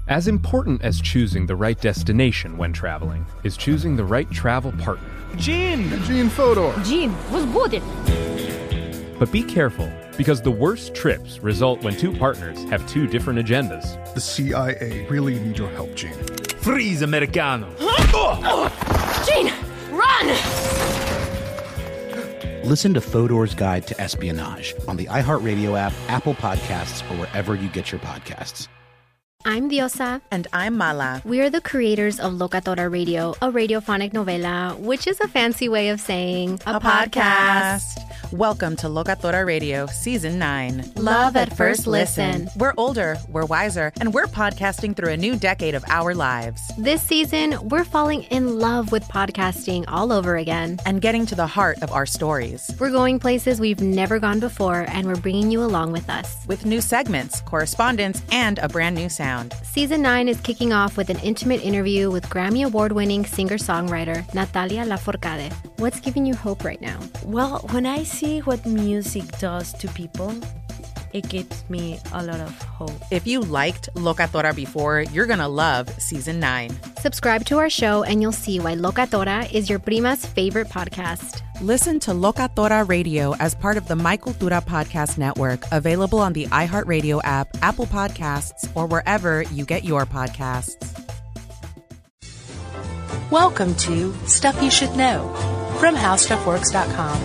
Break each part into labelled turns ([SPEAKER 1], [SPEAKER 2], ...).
[SPEAKER 1] As important as choosing the right destination when traveling is choosing the right travel partner.
[SPEAKER 2] Gene Fodor.
[SPEAKER 3] Gene, was будет?
[SPEAKER 1] But be careful, because the worst trips result when two partners have two different agendas.
[SPEAKER 2] The CIA really need your help, Gene.
[SPEAKER 4] Freeze, Americano!
[SPEAKER 3] Gene, run!
[SPEAKER 5] Listen to Fodor's Guide to Espionage on the iHeartRadio app, Apple Podcasts, or wherever you get your podcasts.
[SPEAKER 6] I'm Diosa.
[SPEAKER 7] And I'm Mala.
[SPEAKER 6] We are the creators of Locatora Radio, a radiophonic novela, which is a fancy way of saying
[SPEAKER 7] a podcast. Welcome to Locatora Radio, Season 9.
[SPEAKER 6] Love at First Listen.
[SPEAKER 7] We're older, we're wiser, and we're podcasting through a new decade of our lives.
[SPEAKER 6] This season, we're falling in love with podcasting all over again.
[SPEAKER 7] And getting to the heart of our stories.
[SPEAKER 6] We're going places we've never gone before, and we're bringing you along with us.
[SPEAKER 7] With new segments, correspondence, and a brand new sound.
[SPEAKER 6] Season 9 is kicking off with an intimate interview with Grammy Award-winning singer-songwriter Natalia Lafourcade. What's giving you hope right now?
[SPEAKER 8] Well, when I see what music does to people, it gives me a lot of hope.
[SPEAKER 7] If you liked Locatora before, you're going to love Season 9.
[SPEAKER 6] Subscribe to our show and you'll see why Locatora is your prima's favorite podcast.
[SPEAKER 7] Listen to Locatora Radio as part of the My Cultura Podcast Network, available on the iHeartRadio app, Apple Podcasts, or wherever you get your podcasts.
[SPEAKER 9] Welcome to Stuff You Should Know from HowStuffWorks.com.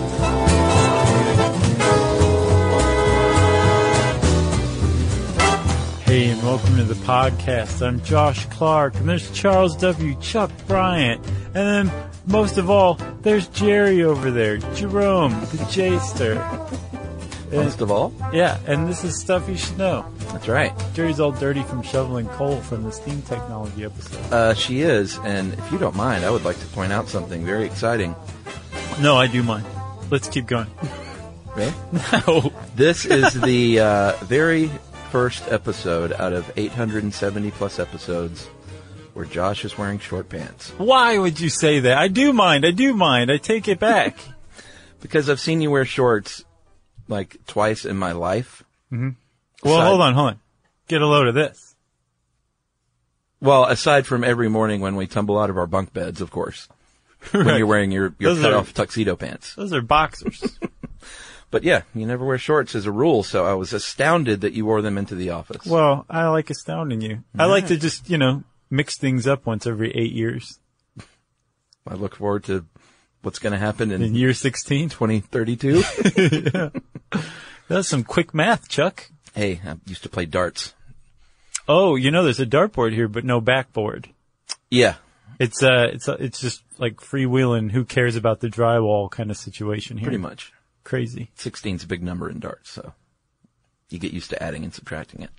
[SPEAKER 4] Hey, and welcome to the podcast. I'm Josh Clark, and there's Charles W. Chuck Bryant, and then, most of all, there's Jerry over there, Jerome, the J-ster.
[SPEAKER 10] Most of all?
[SPEAKER 4] Yeah, and this is Stuff You Should Know.
[SPEAKER 10] That's right.
[SPEAKER 4] Jerry's all dirty from shoveling coal from the steam technology episode.
[SPEAKER 10] She is, and if you don't mind, I would like to point out something very exciting.
[SPEAKER 4] No, I do mind. Let's keep going.
[SPEAKER 10] Really?
[SPEAKER 4] No.
[SPEAKER 10] This is the very first episode out of 870 plus episodes where Josh is wearing short pants.
[SPEAKER 4] Why would you say that? I do mind. I take it back.
[SPEAKER 10] Because I've seen you wear shorts like twice in my life.
[SPEAKER 4] Mm-hmm. Well, hold on. Get a load of this.
[SPEAKER 10] Well, aside from every morning when we tumble out of our bunk beds, of course. Right. When you're wearing your cut-off tuxedo pants.
[SPEAKER 4] Those are boxers.
[SPEAKER 10] But yeah, you never wear shorts as a rule, so I was astounded that you wore them into the office.
[SPEAKER 4] Well, I like astounding you. I like to just, mix things up once every 8 years.
[SPEAKER 10] I look forward to what's going to happen in
[SPEAKER 4] year 16,
[SPEAKER 10] 2032.
[SPEAKER 4] Yeah. That's some quick math, Chuck.
[SPEAKER 10] Hey, I used to play darts.
[SPEAKER 4] Oh, there's a dartboard here, but no backboard.
[SPEAKER 10] Yeah.
[SPEAKER 4] It's just like freewheeling, who cares about the drywall kind of situation here.
[SPEAKER 10] Pretty much.
[SPEAKER 4] Crazy.
[SPEAKER 10] 16's a big number in darts, so you get used to adding and subtracting it.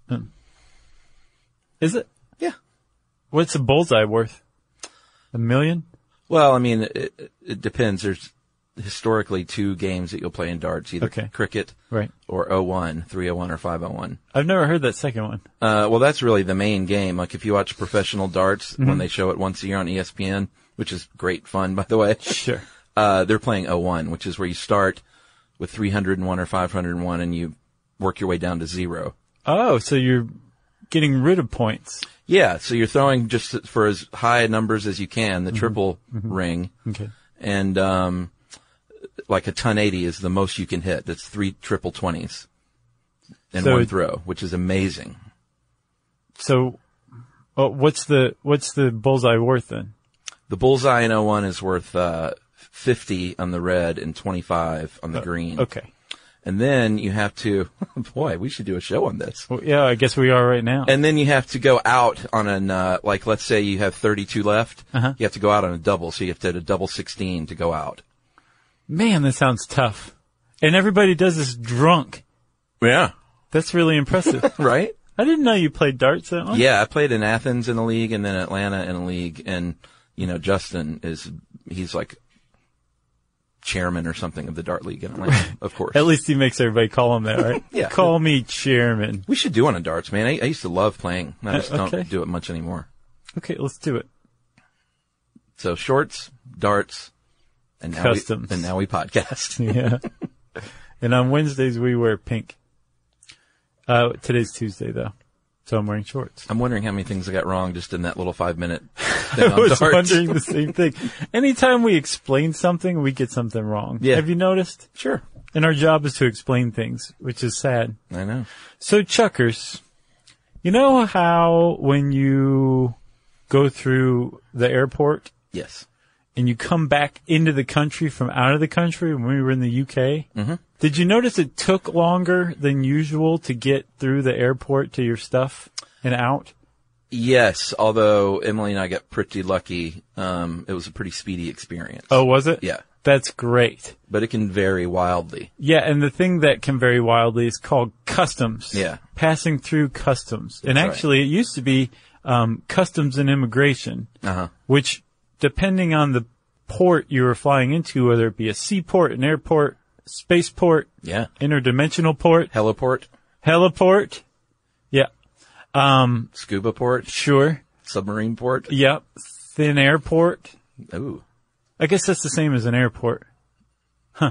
[SPEAKER 4] Is it?
[SPEAKER 10] Yeah.
[SPEAKER 4] What's a bullseye worth? $1 million?
[SPEAKER 10] Well, I mean, it depends. There's historically two games that you'll play in darts, either cricket or 01, 301 or 501.
[SPEAKER 4] I've never heard that second one.
[SPEAKER 10] Well, that's really the main game. Like if you watch professional darts, when they show it once a year on ESPN, which is great fun, by the way.
[SPEAKER 4] Sure.
[SPEAKER 10] They're playing 01, which is where you start with 301 or 501 and you work your way down to 0.
[SPEAKER 4] Oh, so you're getting rid of points.
[SPEAKER 10] Yeah, so you're throwing just for as high numbers as you can, the triple ring.
[SPEAKER 4] Okay.
[SPEAKER 10] And, like a ton 80 is the most you can hit. That's 3 triple 20s in one throw, which is amazing.
[SPEAKER 4] So, what's the bullseye worth then?
[SPEAKER 10] The bullseye in 01 is worth, 50 on the red and 25 on the green.
[SPEAKER 4] Okay.
[SPEAKER 10] And then you have to, boy, we should do a show on this.
[SPEAKER 4] Well, yeah, I guess we are right now.
[SPEAKER 10] And then you have to go out on an, like let's say you have 32 left. You have to go out on a double. So you have to hit a double 16 to go out.
[SPEAKER 4] Man, that sounds tough. And everybody does this drunk.
[SPEAKER 10] Yeah.
[SPEAKER 4] That's really impressive.
[SPEAKER 10] Right?
[SPEAKER 4] I didn't know you played darts that much.
[SPEAKER 10] Yeah, I played in Athens in a league and then Atlanta in a league. And, Justin he's like chairman or something of the dart league in Atlanta, of course.
[SPEAKER 4] At least he makes everybody call him that, right?
[SPEAKER 10] Yeah.
[SPEAKER 4] Call me chairman.
[SPEAKER 10] We should do one on darts, man. I used to love playing. I just don't do it much anymore.
[SPEAKER 4] Okay, let's do it.
[SPEAKER 10] So shorts, darts, and now
[SPEAKER 4] customs.
[SPEAKER 10] Now we podcast.
[SPEAKER 4] Yeah. And on Wednesdays we wear pink. Today's Tuesday though. So I'm wearing shorts.
[SPEAKER 10] I'm wondering how many things I got wrong just in that little 5-minute thing
[SPEAKER 4] I was
[SPEAKER 10] on darts.
[SPEAKER 4] wondering the same thing. Anytime we explain something, we get something wrong.
[SPEAKER 10] Yeah.
[SPEAKER 4] Have you noticed?
[SPEAKER 10] Sure.
[SPEAKER 4] And our job is to explain things, which is sad.
[SPEAKER 10] I know.
[SPEAKER 4] So, Chuckers, you know how when you go through the airport
[SPEAKER 10] Yes.
[SPEAKER 4] and you come back into the country from out of the country when we were in the UK, did you notice it took longer than usual to get through the airport to your stuff and out?
[SPEAKER 10] Yes, although Emily and I got pretty lucky. It was a pretty speedy experience.
[SPEAKER 4] Oh, was it?
[SPEAKER 10] Yeah.
[SPEAKER 4] That's great.
[SPEAKER 10] But it can vary wildly.
[SPEAKER 4] Yeah, and the thing that can vary wildly is called customs.
[SPEAKER 10] Yeah.
[SPEAKER 4] Passing through customs. And
[SPEAKER 10] That's
[SPEAKER 4] actually, it used to be customs and immigration, which, depending on the port you were flying into, whether it be a seaport, an airport, spaceport,
[SPEAKER 10] Yeah.
[SPEAKER 4] interdimensional port, heliport, yeah,
[SPEAKER 10] Scuba port,
[SPEAKER 4] sure,
[SPEAKER 10] submarine port.
[SPEAKER 4] yep, thin airport.
[SPEAKER 10] Ooh.
[SPEAKER 4] I guess that's the same as an airport. Huh.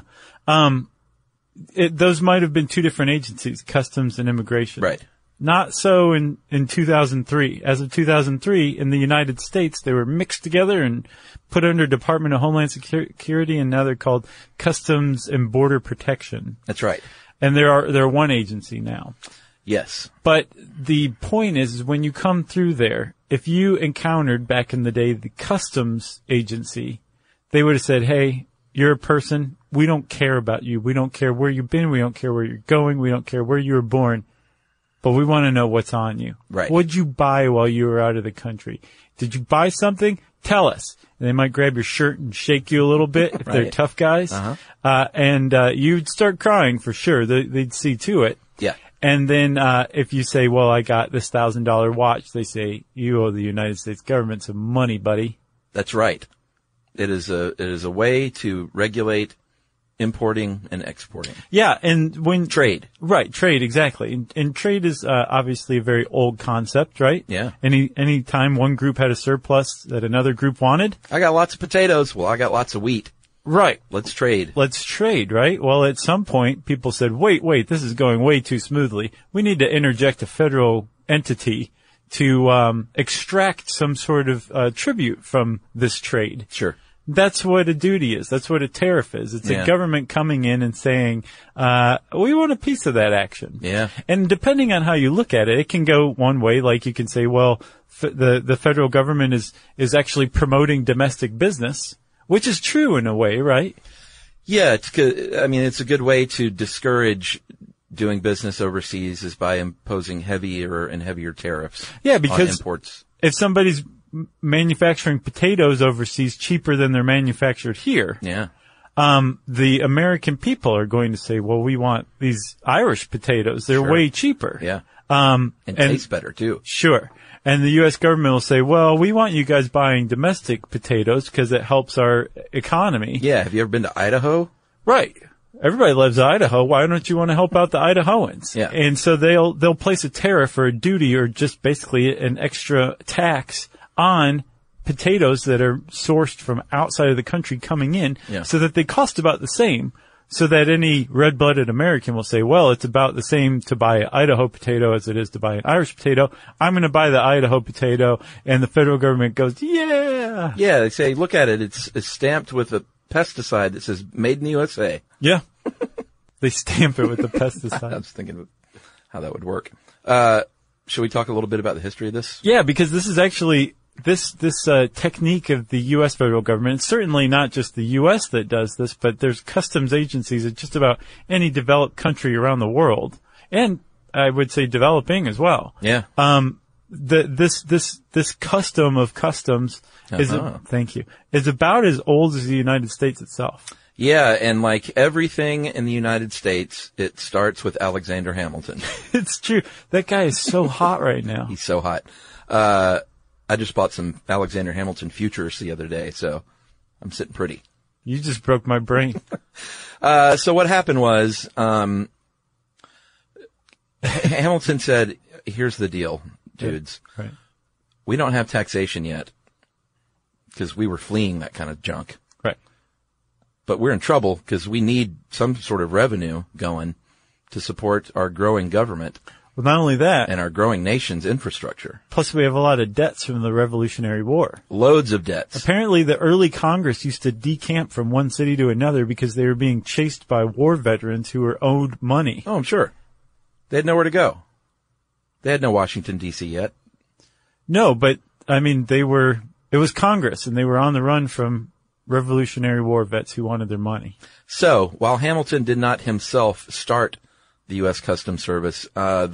[SPEAKER 4] Those might have been two different agencies, customs and immigration.
[SPEAKER 10] Right.
[SPEAKER 4] Not so in 2003. As of 2003, in the United States, they were mixed together and put under Department of Homeland Security, and now they're called Customs and Border Protection.
[SPEAKER 10] That's right.
[SPEAKER 4] And they're one agency now.
[SPEAKER 10] Yes.
[SPEAKER 4] But the point is when you come through there, if you encountered back in the day the customs agency, they would have said, hey, you're a person. We don't care about you. We don't care where you've been. We don't care where you're going. We don't care where you were born. But we want to know what's on you.
[SPEAKER 10] Right.
[SPEAKER 4] What'd you buy while you were out of the country? Did you buy something? Tell us. And they might grab your shirt and shake you a little bit if they're tough guys. And you'd start crying for sure. They'd see to it.
[SPEAKER 10] Yeah.
[SPEAKER 4] And then if you say, well, I got this $1,000 watch, they say, you owe the United States government some money, buddy.
[SPEAKER 10] That's right. It is a way to regulate importing and exporting.
[SPEAKER 4] Yeah, and when
[SPEAKER 10] trade.
[SPEAKER 4] Right, trade, exactly. And trade is obviously a very old concept, right?
[SPEAKER 10] Yeah.
[SPEAKER 4] Any time one group had a surplus that another group wanted.
[SPEAKER 10] I got lots of potatoes. Well, I got lots of wheat.
[SPEAKER 4] Right.
[SPEAKER 10] Let's trade.
[SPEAKER 4] Let's trade, right? Well, at some point, people said, wait, this is going way too smoothly. We need to interject a federal entity to extract some sort of tribute from this trade.
[SPEAKER 10] Sure.
[SPEAKER 4] That's what a duty is. That's what a tariff is. It's a government coming in and saying, we want a piece of that action.
[SPEAKER 10] Yeah.
[SPEAKER 4] And depending on how you look at it, it can go one way. Like you can say, well, the federal government is actually promoting domestic business, which is true in a way, right?
[SPEAKER 10] Yeah, it's good. I mean, it's a good way to discourage doing business overseas is by imposing heavier and heavier tariffs.
[SPEAKER 4] Yeah, because
[SPEAKER 10] on imports.
[SPEAKER 4] If somebody's manufacturing potatoes overseas cheaper than they're manufactured here.
[SPEAKER 10] Yeah.
[SPEAKER 4] The American people are going to say, well, we want these Irish potatoes. They're way cheaper.
[SPEAKER 10] Yeah. And taste better too.
[SPEAKER 4] Sure. And the U.S. government will say, well, we want you guys buying domestic potatoes because it helps our economy.
[SPEAKER 10] Yeah. Have you ever been to Idaho?
[SPEAKER 4] Right. Everybody loves Idaho. Why don't you want to help out the Idahoans?
[SPEAKER 10] Yeah.
[SPEAKER 4] And so they'll place a tariff or a duty or just basically an extra tax on potatoes that are sourced from outside of the country coming in so that they cost about the same, so that any red-blooded American will say, well, it's about the same to buy an Idaho potato as it is to buy an Irish potato. I'm going to buy the Idaho potato. And the federal government goes, yeah.
[SPEAKER 10] Yeah, they say, look at it. It's stamped with a pesticide that says made in the USA.
[SPEAKER 4] Yeah. They stamp it with the pesticide.
[SPEAKER 10] I was thinking of how that would work. Should we talk a little bit about the history of this?
[SPEAKER 4] Yeah, because this is actually this technique of the U.S. federal government. It's certainly not just the U.S. that does this, but there's customs agencies at just about any developed country around the world, and I would say developing as well.
[SPEAKER 10] Yeah.
[SPEAKER 4] This custom of customs is about as old as the United States itself.
[SPEAKER 10] Yeah, and like everything in the United States, it starts with Alexander Hamilton.
[SPEAKER 4] It's true. That guy is so hot right now.
[SPEAKER 10] He's so hot. I just bought some Alexander Hamilton futures the other day, so I'm sitting pretty.
[SPEAKER 4] You just broke my brain.
[SPEAKER 10] So what happened was, Hamilton said, here's the deal, dudes.
[SPEAKER 4] Right.
[SPEAKER 10] We don't have taxation yet because we were fleeing that kind of junk.
[SPEAKER 4] Right.
[SPEAKER 10] But we're in trouble because we need some sort of revenue going to support our growing government.
[SPEAKER 4] Well, not only that,
[SPEAKER 10] and our growing nation's infrastructure.
[SPEAKER 4] Plus we have a lot of debts from the Revolutionary War.
[SPEAKER 10] Loads of debts.
[SPEAKER 4] Apparently the early Congress used to decamp from one city to another because they were being chased by war veterans who were owed money.
[SPEAKER 10] Oh, I'm sure. They had nowhere to go. They had no Washington, D.C. yet.
[SPEAKER 4] No, but, I mean, it was Congress, and they were on the run from Revolutionary War vets who wanted their money.
[SPEAKER 10] So, while Hamilton did not himself start the U.S. Customs Service, where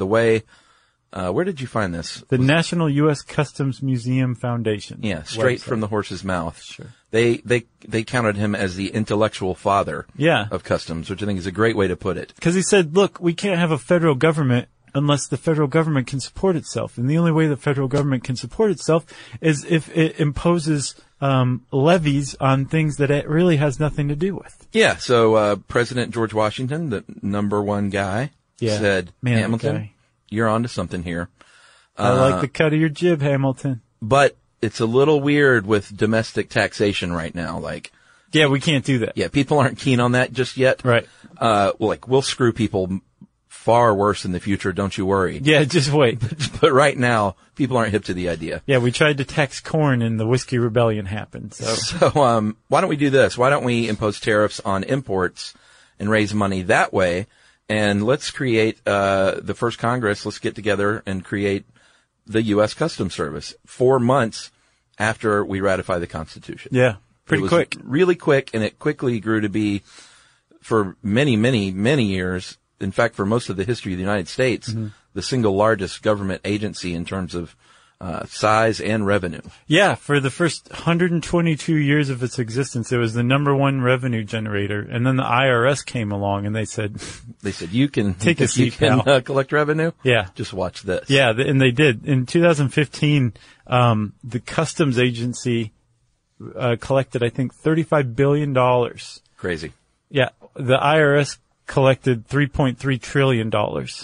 [SPEAKER 10] did you find this?
[SPEAKER 4] The National U.S. Customs Museum Foundation.
[SPEAKER 10] Yeah, straight from the horse's mouth.
[SPEAKER 4] Sure.
[SPEAKER 10] They counted him as the intellectual father of customs, which I think is a great way to put it.
[SPEAKER 4] Because he said, look, we can't have a federal government unless the federal government can support itself. And the only way the federal government can support itself is if it imposes levies on things that it really has nothing to do with.
[SPEAKER 10] Yeah, so President George Washington, the number one guy, said, Hamilton, you're onto something here.
[SPEAKER 4] I like the cut of your jib, Hamilton.
[SPEAKER 10] But it's a little weird with domestic taxation right now.
[SPEAKER 4] Yeah, we can't do that.
[SPEAKER 10] Yeah, people aren't keen on that just yet.
[SPEAKER 4] Right.
[SPEAKER 10] We'll screw people far worse in the future, don't you worry.
[SPEAKER 4] Yeah, just wait.
[SPEAKER 10] But right now, people aren't hip to the idea.
[SPEAKER 4] Yeah, we tried to tax corn and the Whiskey Rebellion happened.
[SPEAKER 10] So why don't we do this? Why don't we impose tariffs on imports and raise money that way? And let's create the first Congress. Let's get together and create the U.S. Customs Service 4 months after we ratify the Constitution.
[SPEAKER 4] Yeah, pretty quick.
[SPEAKER 10] Really quick, and it quickly grew to be, for many, many, many years, in fact, for most of the history of the United States, the single largest government agency in terms of size and revenue.
[SPEAKER 4] Yeah, for the first 122 years of its existence, it was the number one revenue generator. And then the IRS came along and they said,
[SPEAKER 10] you can
[SPEAKER 4] take a seat,
[SPEAKER 10] pal. Collect revenue?
[SPEAKER 4] Yeah.
[SPEAKER 10] Just watch this.
[SPEAKER 4] Yeah, and they did. In 2015, the customs agency collected, I think, $35 billion.
[SPEAKER 10] Crazy.
[SPEAKER 4] Yeah. The IRS collected $3.3 trillion.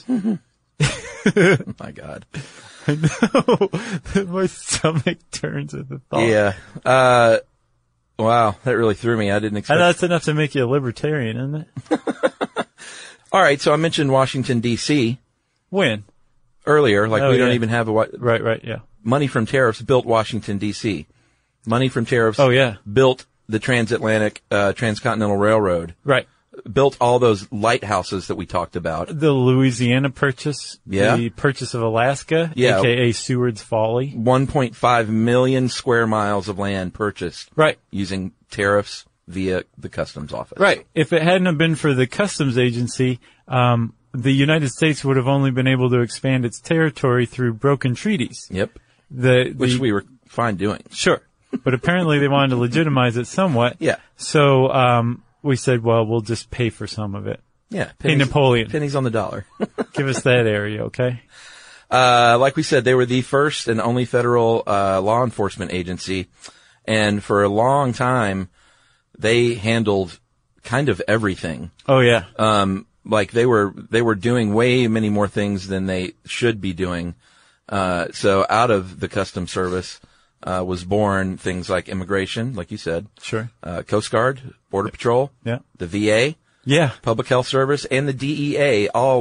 [SPEAKER 10] Oh my God.
[SPEAKER 4] I know. My stomach turns at the thought.
[SPEAKER 10] Yeah. Wow. That really threw me. I didn't expect.
[SPEAKER 4] And that's enough to make you a libertarian, isn't it?
[SPEAKER 10] All right. So I mentioned Washington, D.C.
[SPEAKER 4] When?
[SPEAKER 10] Earlier. We don't even have
[SPEAKER 4] Right. Yeah.
[SPEAKER 10] Money from tariffs built Washington, D.C. Money from tariffs.
[SPEAKER 4] Oh, yeah.
[SPEAKER 10] Built the transatlantic, transcontinental railroad.
[SPEAKER 4] Right.
[SPEAKER 10] Built all those lighthouses that we talked about.
[SPEAKER 4] The Louisiana Purchase.
[SPEAKER 10] Yeah.
[SPEAKER 4] The purchase of Alaska.
[SPEAKER 10] Yeah.
[SPEAKER 4] AKA Seward's Folly.
[SPEAKER 10] 1.5 million square miles of land purchased.
[SPEAKER 4] Right.
[SPEAKER 10] Using tariffs via the customs office.
[SPEAKER 4] Right. If it hadn't have been for the customs agency, the United States would have only been able to expand its territory through broken treaties.
[SPEAKER 10] Yep. Which we were fine doing.
[SPEAKER 4] Sure. But apparently they wanted to legitimize it somewhat.
[SPEAKER 10] Yeah.
[SPEAKER 4] So, we said, well, we'll just pay for some of it.
[SPEAKER 10] Yeah.
[SPEAKER 4] Hey, Napoleon.
[SPEAKER 10] Pennies on the dollar.
[SPEAKER 4] Give us that area, okay?
[SPEAKER 10] Like we said, they were the first and only federal, law enforcement agency. And for a long time, they handled kind of everything.
[SPEAKER 4] Oh, yeah.
[SPEAKER 10] They were doing way many more things than they should be doing. So out of the Customs Service, was born things like immigration, like you said.
[SPEAKER 4] Sure.
[SPEAKER 10] Coast Guard, Border Patrol.
[SPEAKER 4] Yeah.
[SPEAKER 10] The VA.
[SPEAKER 4] Yeah.
[SPEAKER 10] Public Health Service and the DEA all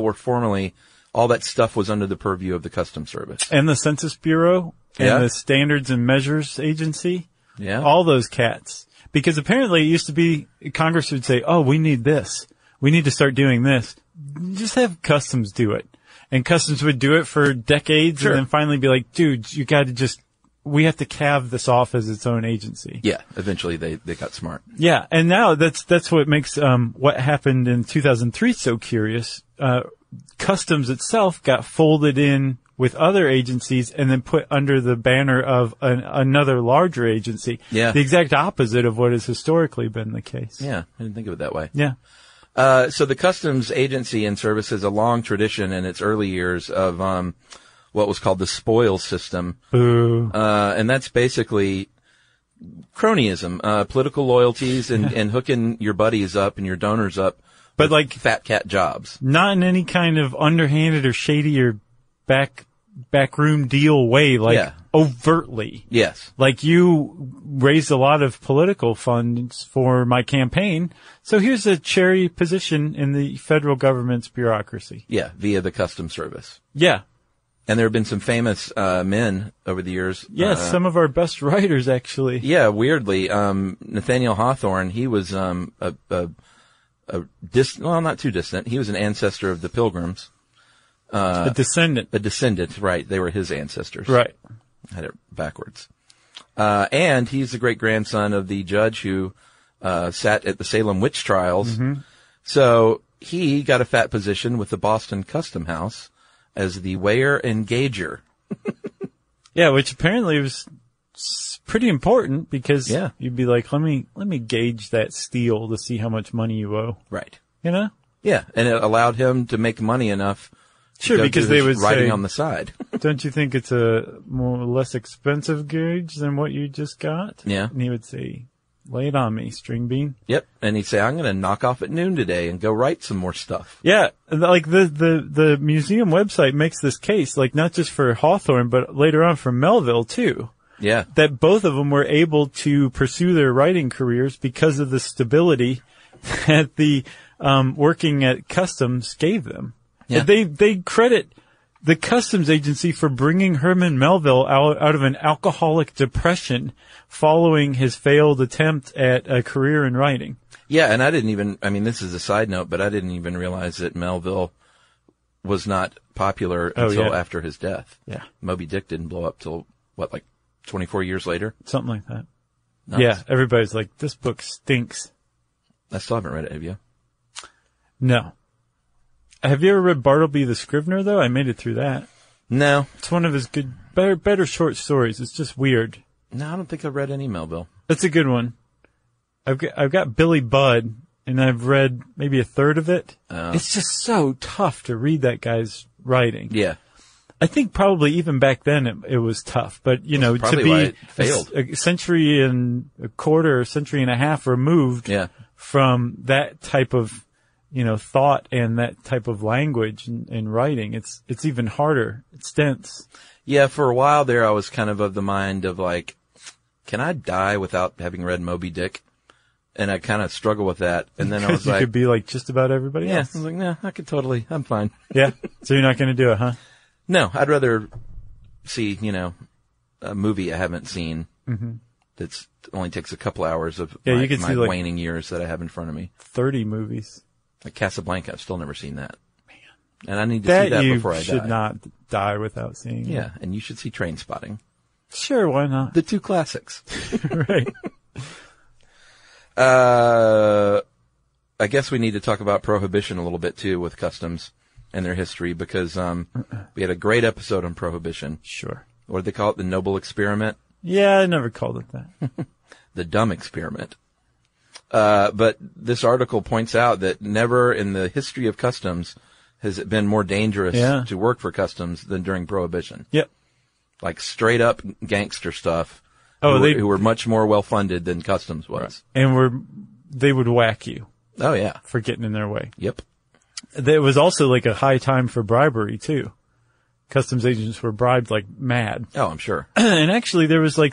[SPEAKER 10] that stuff was under the purview of the Customs Service.
[SPEAKER 4] And the Census Bureau and the Standards and Measures Agency.
[SPEAKER 10] Yeah.
[SPEAKER 4] All those cats. Because apparently it used to be, Congress would say, oh, we need this. We need to start doing this. Just have Customs do it. And Customs would do it for decades and then finally be like, dude, you got to we have to calve this off as its own agency.
[SPEAKER 10] Yeah, eventually they got smart.
[SPEAKER 4] Yeah, and now that's what makes what happened in 2003 so curious. Customs itself got folded in with other agencies and then put under the banner of another larger agency.
[SPEAKER 10] Yeah.
[SPEAKER 4] The exact opposite of what has historically been the case.
[SPEAKER 10] Yeah, I didn't think of it that way.
[SPEAKER 4] Yeah.
[SPEAKER 10] So the Customs Agency and Service has a long tradition in its early years of what was called the spoils system.
[SPEAKER 4] Boo.
[SPEAKER 10] And that's basically cronyism, political loyalties and hooking your buddies up and your donors up.
[SPEAKER 4] But
[SPEAKER 10] with fat cat jobs.
[SPEAKER 4] Not in any kind of underhanded or shady or back backroom deal way, like overtly.
[SPEAKER 10] Yes.
[SPEAKER 4] Like you raised a lot of political funds for my campaign, so here's a cherry position in the federal government's bureaucracy.
[SPEAKER 10] Yeah, via the Customs Service.
[SPEAKER 4] Yeah.
[SPEAKER 10] And there have been some famous men over the years.
[SPEAKER 4] Yes, some of our best writers, actually.
[SPEAKER 10] Yeah, weirdly. Nathaniel Hawthorne, he was not too distant. He was an ancestor of the Pilgrims.
[SPEAKER 4] A descendant.
[SPEAKER 10] A descendant, right. They were his ancestors.
[SPEAKER 4] Right.
[SPEAKER 10] I had it backwards. And he's the great-grandson of the judge who sat at the Salem witch trials. Mm-hmm. So he got a fat position with the Boston Custom House as the weigher and gauger.
[SPEAKER 4] Yeah, which apparently was pretty important because you'd be like, let me gauge that steel to see how much money you owe.
[SPEAKER 10] Right.
[SPEAKER 4] You know?
[SPEAKER 10] Yeah, and it allowed him to make money enough.
[SPEAKER 4] Sure, because they would
[SPEAKER 10] writing
[SPEAKER 4] say,
[SPEAKER 10] on the side.
[SPEAKER 4] Don't you think it's a less expensive gauge than what you just got?
[SPEAKER 10] Yeah.
[SPEAKER 4] And he would say, lay it on me, string bean.
[SPEAKER 10] Yep. And he'd say, I'm going to knock off at noon today and go write some more stuff.
[SPEAKER 4] Yeah. Like the museum website makes this case, like not just for Hawthorne, but later on for Melville too.
[SPEAKER 10] Yeah.
[SPEAKER 4] That both of them were able to pursue their writing careers because of the stability that the working at Customs gave them. Yeah. They credit the Customs Agency for bringing Herman Melville out of an alcoholic depression following his failed attempt at a career in writing.
[SPEAKER 10] Yeah, and this is a side note, but I didn't even realize that Melville was not popular until after his death.
[SPEAKER 4] Yeah.
[SPEAKER 10] Moby Dick didn't blow up till, 24 years later?
[SPEAKER 4] Something like that.
[SPEAKER 10] Nuts.
[SPEAKER 4] Yeah, everybody's like, this book stinks.
[SPEAKER 10] I still haven't read it, have you?
[SPEAKER 4] No. Have you ever read Bartleby the Scrivener, though? I made it through that.
[SPEAKER 10] No.
[SPEAKER 4] It's one of his better short stories. It's just weird.
[SPEAKER 10] No, I don't think I've read any Melville.
[SPEAKER 4] It's a good one. I've got Billy Budd, and I've read maybe a third of it. It's just so tough to read that guy's writing.
[SPEAKER 10] Yeah.
[SPEAKER 4] I think probably even back then it was tough, but to be a century and a quarter, a century and a half removed from that type of thought and that type of language in writing, it's even harder. It's dense.
[SPEAKER 10] Yeah, for a while there, I was kind of the mind of like, can I die without having read Moby Dick? And I kind of struggle with that. And then I was like,
[SPEAKER 4] you could be like just about everybody else.
[SPEAKER 10] I was like, no, I could totally, I'm fine.
[SPEAKER 4] Yeah. So you're not going to do it, huh?
[SPEAKER 10] No, I'd rather see, a movie I haven't seen that's only takes a couple hours of my waning years that I have in front of me.
[SPEAKER 4] 30 movies.
[SPEAKER 10] Like Casablanca, I've still never seen that. Man. And I need to see that before I die.
[SPEAKER 4] You should not die without seeing it.
[SPEAKER 10] Yeah, and you should see Trainspotting.
[SPEAKER 4] Sure, why not?
[SPEAKER 10] The two classics.
[SPEAKER 4] Right.
[SPEAKER 10] I guess we need to talk about Prohibition a little bit too with Customs and their history because we had a great episode on Prohibition.
[SPEAKER 4] Sure.
[SPEAKER 10] What did they call it? The Noble Experiment?
[SPEAKER 4] Yeah, I never called it that.
[SPEAKER 10] The Dumb Experiment. But this article points out that never in the history of Customs has it been more dangerous to work for Customs than during Prohibition.
[SPEAKER 4] Yep.
[SPEAKER 10] Like straight up gangster stuff.
[SPEAKER 4] Oh,
[SPEAKER 10] who were much more well funded than Customs was.
[SPEAKER 4] Right. And they would whack you.
[SPEAKER 10] Oh yeah.
[SPEAKER 4] For getting in their way.
[SPEAKER 10] Yep.
[SPEAKER 4] There was also like a high time for bribery too. Customs agents were bribed like mad.
[SPEAKER 10] Oh, I'm sure.
[SPEAKER 4] And actually there was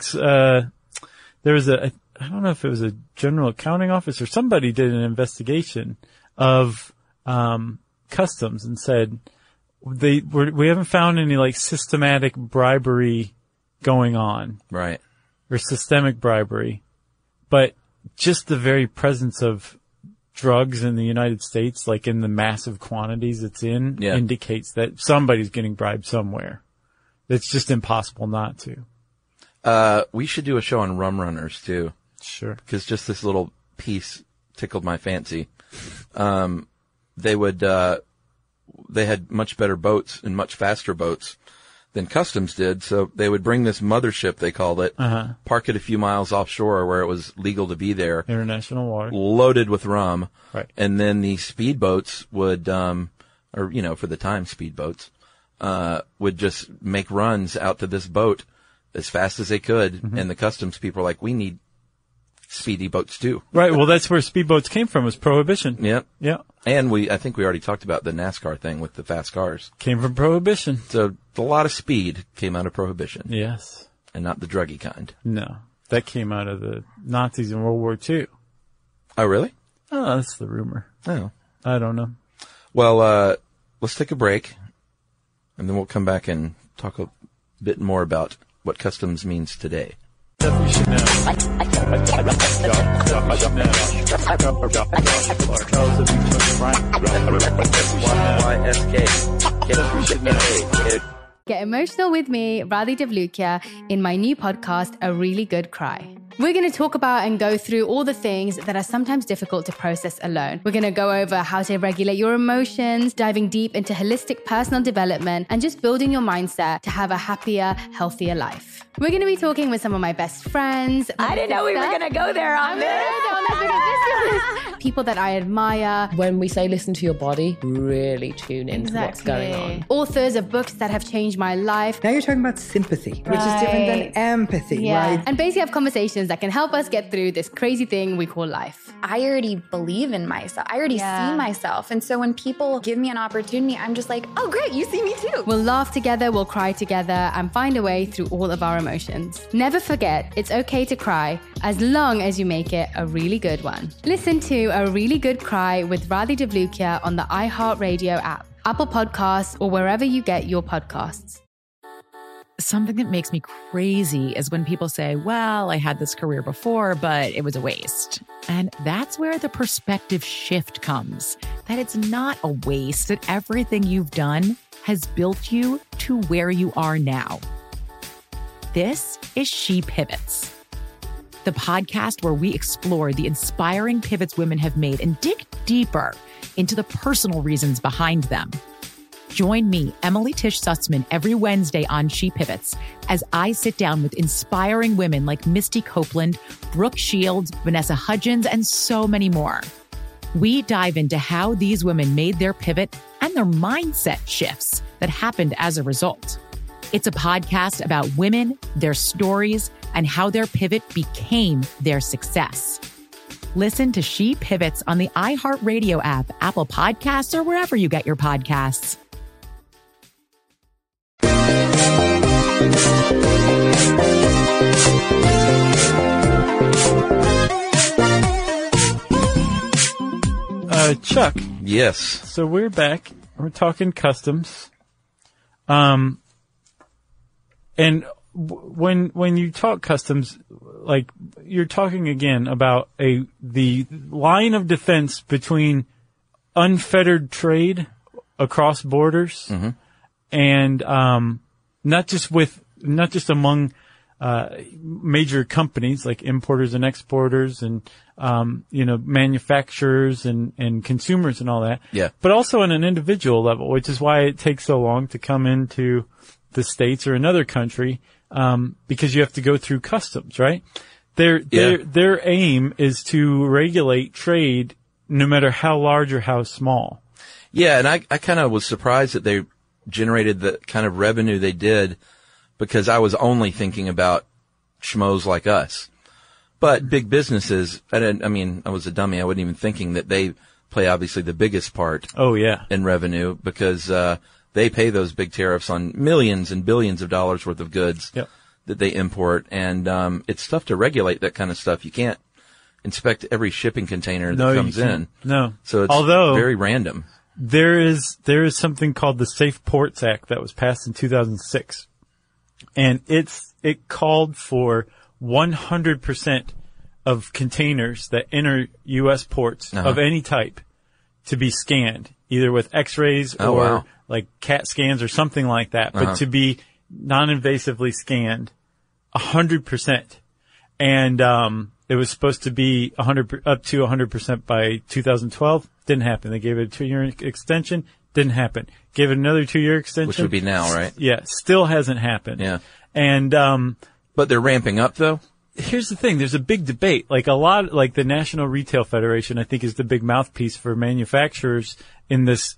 [SPEAKER 4] I don't know if it was a general accounting office or somebody did an investigation of Customs and said we haven't found any like systematic bribery going on.
[SPEAKER 10] Right.
[SPEAKER 4] Or systemic bribery. But just the very presence of drugs in the United States, like in the massive quantities it's in, indicates that somebody's getting bribed somewhere. It's just impossible not to.
[SPEAKER 10] We should do a show on rum runners too.
[SPEAKER 4] Sure.
[SPEAKER 10] Because just this little piece tickled my fancy. They had much better boats and much faster boats than Customs did. So they would bring this mothership, they called it, park it a few miles offshore where it was legal to be there.
[SPEAKER 4] International water.
[SPEAKER 10] Loaded with rum.
[SPEAKER 4] Right.
[SPEAKER 10] And then the speedboats would, for the time speedboats, would just make runs out to this boat as fast as they could. Mm-hmm. And the Customs people were like, we need speedy boats do.
[SPEAKER 4] Right. Well, that's where speedboats came from, was Prohibition.
[SPEAKER 10] Yep.
[SPEAKER 4] Yeah.
[SPEAKER 10] And I think we already talked about the NASCAR thing with the fast cars.
[SPEAKER 4] Came from Prohibition.
[SPEAKER 10] So a lot of speed came out of Prohibition.
[SPEAKER 4] Yes.
[SPEAKER 10] And not the druggy kind.
[SPEAKER 4] No. That came out of the Nazis in World War II.
[SPEAKER 10] Oh, really?
[SPEAKER 4] Oh, that's the rumor.
[SPEAKER 10] Oh.
[SPEAKER 4] I don't know.
[SPEAKER 10] Well, let's take a break, and then we'll come back and talk a bit more about what customs means today.
[SPEAKER 4] Stuff you should know.
[SPEAKER 11] Get emotional with me, Radhi Devlukia, in my new podcast, A Really Good Cry. We're going to talk about and go through all the things that are sometimes difficult to process alone. We're going to go over how to regulate your emotions, diving deep into holistic personal development, and just building your mindset to have a happier, healthier life. We're going to be talking with some of my best friends.
[SPEAKER 8] I didn't know we were going to go there on this.
[SPEAKER 11] People that I admire.
[SPEAKER 12] When we say listen to your body, really tune into what's going on.
[SPEAKER 11] Authors of books that have changed my life.
[SPEAKER 13] Now you're talking about sympathy, which is different than empathy, right?
[SPEAKER 11] And basically have conversations that can help us get through this crazy thing we call life.
[SPEAKER 14] I already believe in myself. I already see myself. And so when people give me an opportunity, I'm just like, oh, great, you see me too.
[SPEAKER 11] We'll laugh together, we'll cry together, and find a way through all of our emotions. Never forget, it's okay to cry, as long as you make it a really good one. Listen to A Really Good Cry with Radhi Devlukia on the iHeartRadio app, Apple Podcasts, or wherever you get your podcasts.
[SPEAKER 15] Something that makes me crazy is when people say, well, I had this career before, but it was a waste. And that's where the perspective shift comes, that it's not a waste, that everything you've done has built you to where you are now. This is She Pivots, the podcast where we explore the inspiring pivots women have made and dig deeper into the personal reasons behind them. Join me, Emily Tish Sussman, every Wednesday on She Pivots as I sit down with inspiring women like Misty Copeland, Brooke Shields, Vanessa Hudgens, and so many more. We dive into how these women made their pivot and their mindset shifts that happened as a result. It's a podcast about women, their stories, and how their pivot became their success. Listen to She Pivots on the iHeartRadio app, Apple Podcasts, or wherever you get your podcasts.
[SPEAKER 4] Chuck.
[SPEAKER 10] Yes.
[SPEAKER 4] So we're back. We're talking customs. And when you talk customs, like you're talking again about the line of defense between unfettered trade across borders, and not just among major companies like importers and exporters and manufacturers and consumers and all that.
[SPEAKER 10] Yeah.
[SPEAKER 4] But also on an individual level, which is why it takes so long to come into the States or another country, because you have to go through customs, right? Their aim is to regulate trade no matter how large or how small.
[SPEAKER 10] Yeah, and I kind of was surprised that they generated the kind of revenue they did, because I was only thinking about schmoes like us. But big businesses, I was a dummy. I wasn't even thinking that they play obviously the biggest part.
[SPEAKER 4] Oh, yeah.
[SPEAKER 10] In revenue, because they pay those big tariffs on millions and billions of dollars worth of goods that they import. And it's tough to regulate that kind of stuff. You can't inspect every shipping container that comes in.
[SPEAKER 4] No.
[SPEAKER 10] So it's very random.
[SPEAKER 4] There is something called the Safe Ports Act that was passed in 2006. And it called for 100% of containers that enter U.S. ports of any type to be scanned, either with X-rays or like CAT scans or something like that, but to be non-invasively scanned 100%. And it was supposed to be up to 100% by 2012. Didn't happen. They gave it a 2-year extension. Didn't happen. Gave it another 2-year extension.
[SPEAKER 10] Which would be now, right?
[SPEAKER 4] Yeah. Still hasn't happened.
[SPEAKER 10] Yeah.
[SPEAKER 4] And,
[SPEAKER 10] but they're ramping up though?
[SPEAKER 4] Here's the thing. There's a big debate. Like the National Retail Federation, I think, is the big mouthpiece for manufacturers in this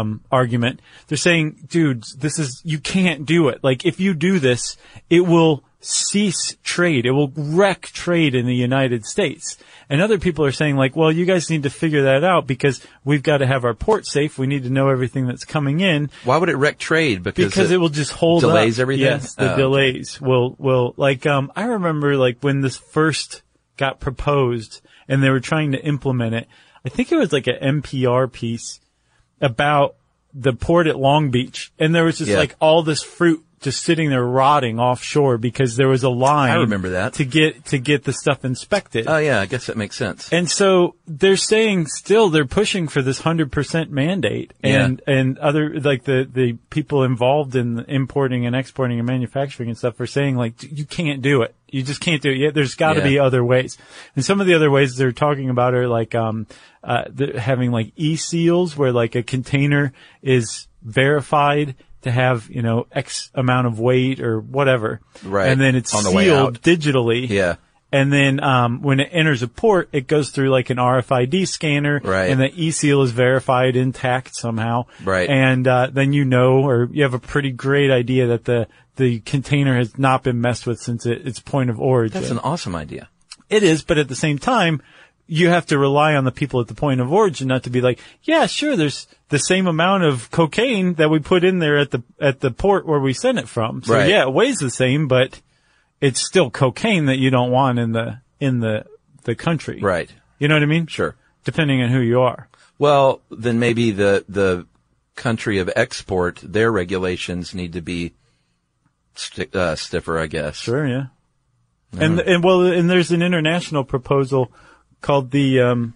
[SPEAKER 4] argument. They're saying, dudes, you can't do it. Like, if you do this, it will cease trade. It will wreck trade in the United States. And other people are saying like, well, you guys need to figure that out because we've got to have our port safe. We need to know everything that's coming in.
[SPEAKER 10] Why would it wreck trade?
[SPEAKER 4] Because it will just hold
[SPEAKER 10] delays
[SPEAKER 4] up.
[SPEAKER 10] Everything.
[SPEAKER 4] Yes, the delays will like, I remember like when this first got proposed and they were trying to implement it. I think it was like an NPR piece about the port at Long Beach. And there was just like all this fruit just sitting there rotting offshore because there was a line.
[SPEAKER 10] I remember that.
[SPEAKER 4] To get the stuff inspected.
[SPEAKER 10] Oh yeah, I guess that makes sense.
[SPEAKER 4] And so they're saying still they're pushing for this 100% mandate and other, like the people involved in importing and exporting and manufacturing and stuff are saying like, you can't do it. You just can't do it yet. There's got to be other ways. And some of the other ways they're talking about are like, having like e-seals where like a container is verified to have, you know, X amount of weight or whatever.
[SPEAKER 10] Right.
[SPEAKER 4] And then it's
[SPEAKER 10] on the way out.
[SPEAKER 4] sealed digitally.
[SPEAKER 10] Yeah.
[SPEAKER 4] And then, when it enters a port, it goes through like an RFID scanner.
[SPEAKER 10] Right.
[SPEAKER 4] And the e-seal is verified intact somehow.
[SPEAKER 10] Right.
[SPEAKER 4] And, then you know, or you have a pretty great idea that the container has not been messed with since its point of origin.
[SPEAKER 10] That's an awesome idea.
[SPEAKER 4] It is, but at the same time, you have to rely on the people at the point of origin not to be like, yeah, sure, there's the same amount of cocaine that we put in there at the port where we sent it from. So yeah, it weighs the same, but it's still cocaine that you don't want in the country.
[SPEAKER 10] Right.
[SPEAKER 4] You know what I mean?
[SPEAKER 10] Sure.
[SPEAKER 4] Depending on who you are.
[SPEAKER 10] Well, then maybe the country of export, their regulations need to be stiffer, I guess.
[SPEAKER 4] Sure, yeah. And there's an international proposal called the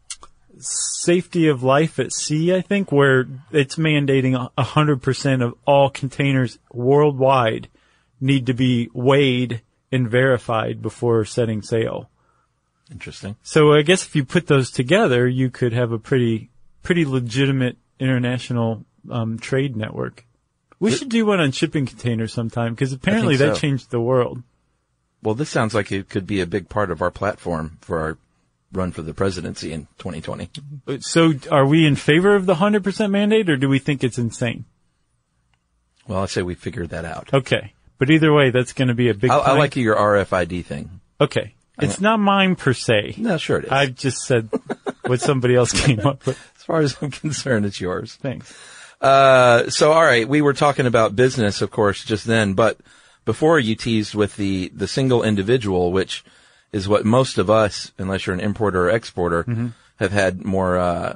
[SPEAKER 4] Safety of Life at Sea, I think, where it's mandating 100% of all containers worldwide need to be weighed and verified before setting sail.
[SPEAKER 10] Interesting.
[SPEAKER 4] So I guess if you put those together, you could have a pretty legitimate international trade network. We should do one on shipping containers sometime because apparently that changed the world.
[SPEAKER 10] Well, this sounds like it could be a big part of our platform for our run for the presidency in 2020.
[SPEAKER 4] So are we in favor of the 100% mandate or do we think it's insane?
[SPEAKER 10] Well, I say we figured that out.
[SPEAKER 4] Okay. But either way, that's going to be a big
[SPEAKER 10] I like your RFID thing.
[SPEAKER 4] Okay. It's not mine per se.
[SPEAKER 10] No, sure it is.
[SPEAKER 4] I've just said what somebody else came up with.
[SPEAKER 10] As far as I'm concerned, it's yours.
[SPEAKER 4] Thanks.
[SPEAKER 10] So all right, we were talking about business, of course, just then, but before you teased with the single individual, which is what most of us, unless you're an importer or exporter, have had more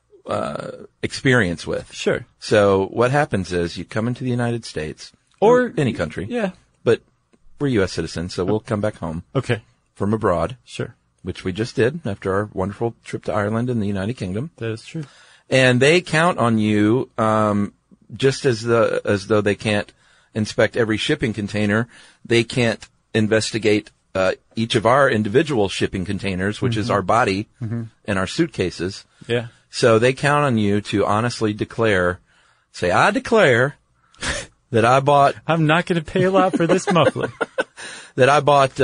[SPEAKER 10] experience with.
[SPEAKER 4] Sure.
[SPEAKER 10] So what happens is you come into the United States or any country.
[SPEAKER 4] Yeah.
[SPEAKER 10] But we're U.S. citizens, so we'll come back home.
[SPEAKER 4] Okay.
[SPEAKER 10] From abroad.
[SPEAKER 4] Sure.
[SPEAKER 10] Which we just did after our wonderful trip to Ireland and the United Kingdom.
[SPEAKER 4] That is true.
[SPEAKER 10] And they count on you, just as though they can't inspect every shipping container. They can't investigate each of our individual shipping containers, which is our body and our suitcases.
[SPEAKER 4] Yeah.
[SPEAKER 10] So they count on you to honestly declare, say, I declare that I bought.
[SPEAKER 4] I'm not going to pay a lot for this muffler.
[SPEAKER 10] That I bought,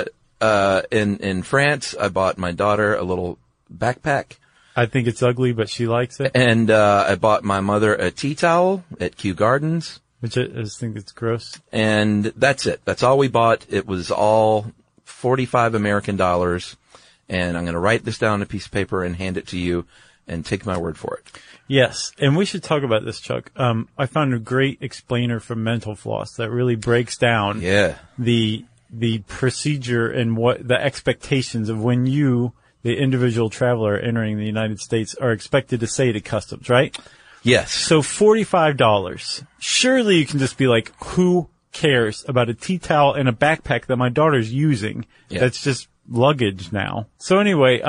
[SPEAKER 10] in France, I bought my daughter a little backpack.
[SPEAKER 4] I think it's ugly, but she likes it.
[SPEAKER 10] And, I bought my mother a tea towel at Kew Gardens.
[SPEAKER 4] Which I just think it's gross.
[SPEAKER 10] And that's it. That's all we bought. It was all 45 American dollars. And I'm going to write this down on a piece of paper and hand it to you and take my word for it.
[SPEAKER 4] Yes. And we should talk about this, Chuck. I found a great explainer from Mental Floss that really breaks down the procedure and what the expectations of when you, the individual traveler entering the United States, are expected to say to customs, right?
[SPEAKER 10] Yes.
[SPEAKER 4] So $45. Surely you can just be like, who cares about a tea towel and a backpack that my daughter's using? Yeah. That's just luggage now. So anyway,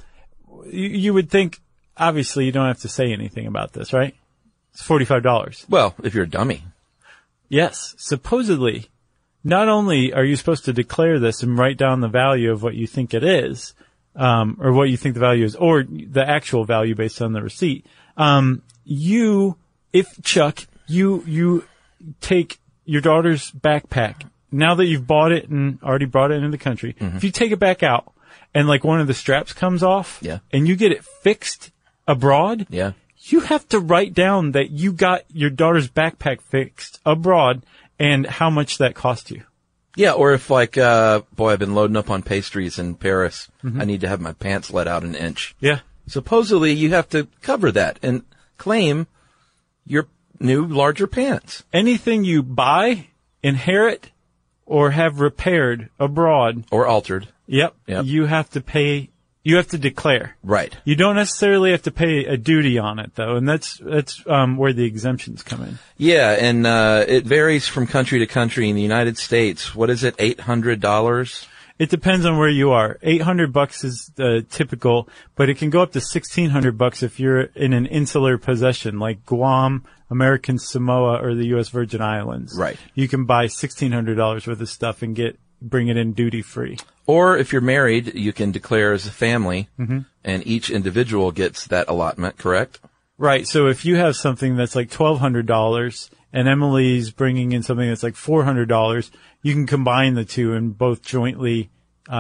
[SPEAKER 4] you would think, obviously you don't have to say anything about this, right? It's $45.
[SPEAKER 10] Well, if you're a dummy.
[SPEAKER 4] Yes. Supposedly, not only are you supposed to declare this and write down the value of what you think it is, or what you think the value is, or the actual value based on the receipt, you take your daughter's backpack, now that you've bought it and already brought it into the country, if you take it back out and like one of the straps comes off and you get it fixed abroad, you have to write down that you got your daughter's backpack fixed abroad and how much that cost you.
[SPEAKER 10] Yeah, or if like, I've been loading up on pastries in Paris. I need to have my pants let out an inch.
[SPEAKER 4] Yeah.
[SPEAKER 10] Supposedly you have to cover that and claim your new, larger pants.
[SPEAKER 4] Anything you buy, inherit, or have repaired abroad.
[SPEAKER 10] Or altered.
[SPEAKER 4] Yep. You have to pay, you have to declare.
[SPEAKER 10] Right.
[SPEAKER 4] You don't necessarily have to pay a duty on it though, and that's where the exemptions come in.
[SPEAKER 10] Yeah, and it varies from country to country. In the United States, what is it, $800?
[SPEAKER 4] It depends on where you are. $800 is typical, but it can go up to $1,600 if you're in an insular possession like Guam, American Samoa, or the U.S. Virgin Islands.
[SPEAKER 10] Right.
[SPEAKER 4] You can buy $1,600 worth of stuff and bring it in duty free.
[SPEAKER 10] Or if you're married, you can declare as a family, and each individual gets that allotment, correct?
[SPEAKER 4] Right. So if you have something that's like $1,200 and Emily's bringing in something that's like $400, you can combine the two and both jointly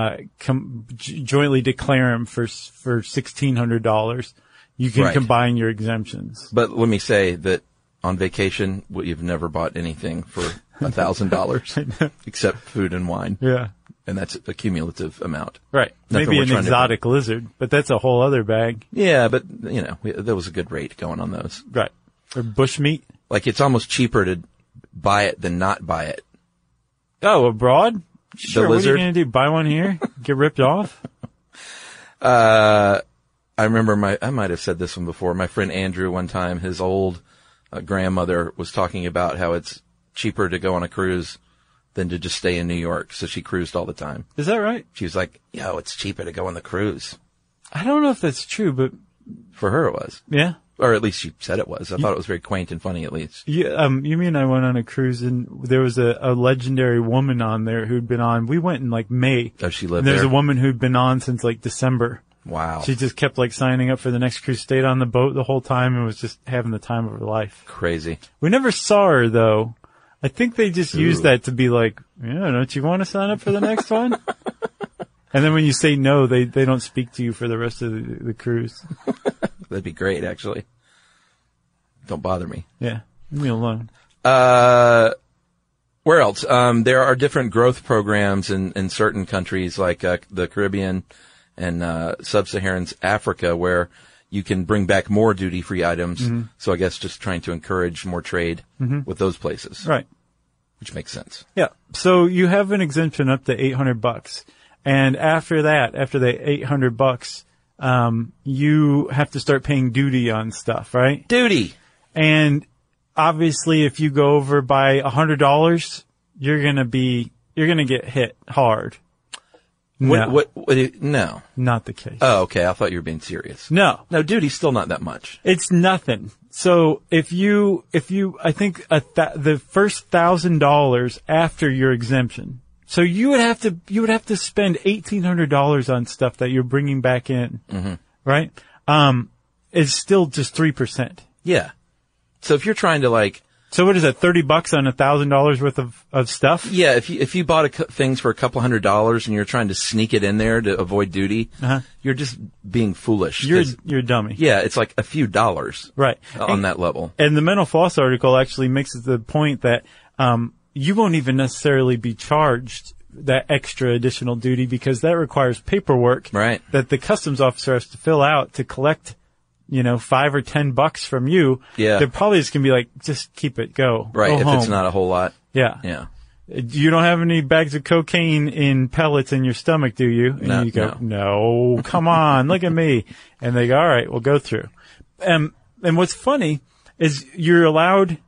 [SPEAKER 4] declare them for $1,600. You can combine your exemptions.
[SPEAKER 10] But let me say that on vacation, you've never bought anything for $1,000 except food and wine.
[SPEAKER 4] Yeah.
[SPEAKER 10] And that's a cumulative amount.
[SPEAKER 4] Right. Maybe an exotic lizard, but that's a whole other bag.
[SPEAKER 10] Yeah, but, there was a good rate going on those.
[SPEAKER 4] Right. Or bushmeat.
[SPEAKER 10] Like, it's almost cheaper to buy it than not buy it.
[SPEAKER 4] Oh, abroad? Sure.
[SPEAKER 10] The
[SPEAKER 4] lizard.
[SPEAKER 10] What are
[SPEAKER 4] you going to do? Buy one here? Get ripped off?
[SPEAKER 10] I remember I might have said this one before. My friend Andrew, one time, his old grandmother was talking about how it's cheaper to go on a cruise than to just stay in New York. So she cruised all the time.
[SPEAKER 4] Is that right?
[SPEAKER 10] She was like, it's cheaper to go on the cruise.
[SPEAKER 4] I don't know if that's true, but
[SPEAKER 10] for her it was.
[SPEAKER 4] Yeah.
[SPEAKER 10] Or at least she said it was. I thought it was very quaint and funny, at least.
[SPEAKER 4] Yeah, you mean I went on a cruise and there was a legendary woman on there who'd been on. We went in like May.
[SPEAKER 10] Oh, she lived
[SPEAKER 4] there.
[SPEAKER 10] There's
[SPEAKER 4] a woman who'd been on since like December.
[SPEAKER 10] Wow.
[SPEAKER 4] She just kept like signing up for the next cruise, stayed on the boat the whole time and was just having the time of her life.
[SPEAKER 10] Crazy.
[SPEAKER 4] We never saw her though. I think they just used that to be like, don't you want to sign up for the next one? And then when you say no, they don't speak to you for the rest of the cruise.
[SPEAKER 10] That'd be great, actually. Don't bother me.
[SPEAKER 4] Yeah. Leave me alone.
[SPEAKER 10] Where else? There are different growth programs in certain countries like the Caribbean and sub-Saharan Africa where you can bring back more duty-free items. Mm-hmm. So I guess just trying to encourage more trade with those places.
[SPEAKER 4] Right.
[SPEAKER 10] Which makes sense.
[SPEAKER 4] Yeah. So you have an exemption up to $800. And after the $800, you have to start paying duty on stuff, right?
[SPEAKER 10] Duty.
[SPEAKER 4] And obviously if you go over by $100, you're going to get hit hard.
[SPEAKER 10] No. No.
[SPEAKER 4] Not the case.
[SPEAKER 10] Oh, okay. I thought you were being serious.
[SPEAKER 4] No.
[SPEAKER 10] No, duty's still not that much.
[SPEAKER 4] It's nothing. So if you, I think the first $1,000 after your exemption, so you would have to spend $1,800 on stuff that you're bringing back in, right? It's still just 3%.
[SPEAKER 10] Yeah. So if you're trying to
[SPEAKER 4] so what is that, $30 on $1,000 worth of stuff?
[SPEAKER 10] Yeah, if you bought things for a couple $100 and you're trying to sneak it in there to avoid duty, you're just being foolish.
[SPEAKER 4] You're a dummy.
[SPEAKER 10] Yeah, it's like a few dollars.
[SPEAKER 4] Right.
[SPEAKER 10] On that level.
[SPEAKER 4] And the Mental Floss article actually makes the point that, you won't even necessarily be charged that extra additional duty because that requires paperwork.
[SPEAKER 10] Right.
[SPEAKER 4] That the customs officer has to fill out to collect, $5 or $10 from you.
[SPEAKER 10] Yeah.
[SPEAKER 4] They're probably just going to be like, just keep it, go.
[SPEAKER 10] Right.
[SPEAKER 4] Go
[SPEAKER 10] if
[SPEAKER 4] home.
[SPEAKER 10] It's not a whole lot.
[SPEAKER 4] Yeah.
[SPEAKER 10] Yeah.
[SPEAKER 4] You don't have any bags of cocaine in pellets in your stomach, do you? And you go, no, come on, look at me. And they go, all right, we'll go through. And what's funny is you're allowed,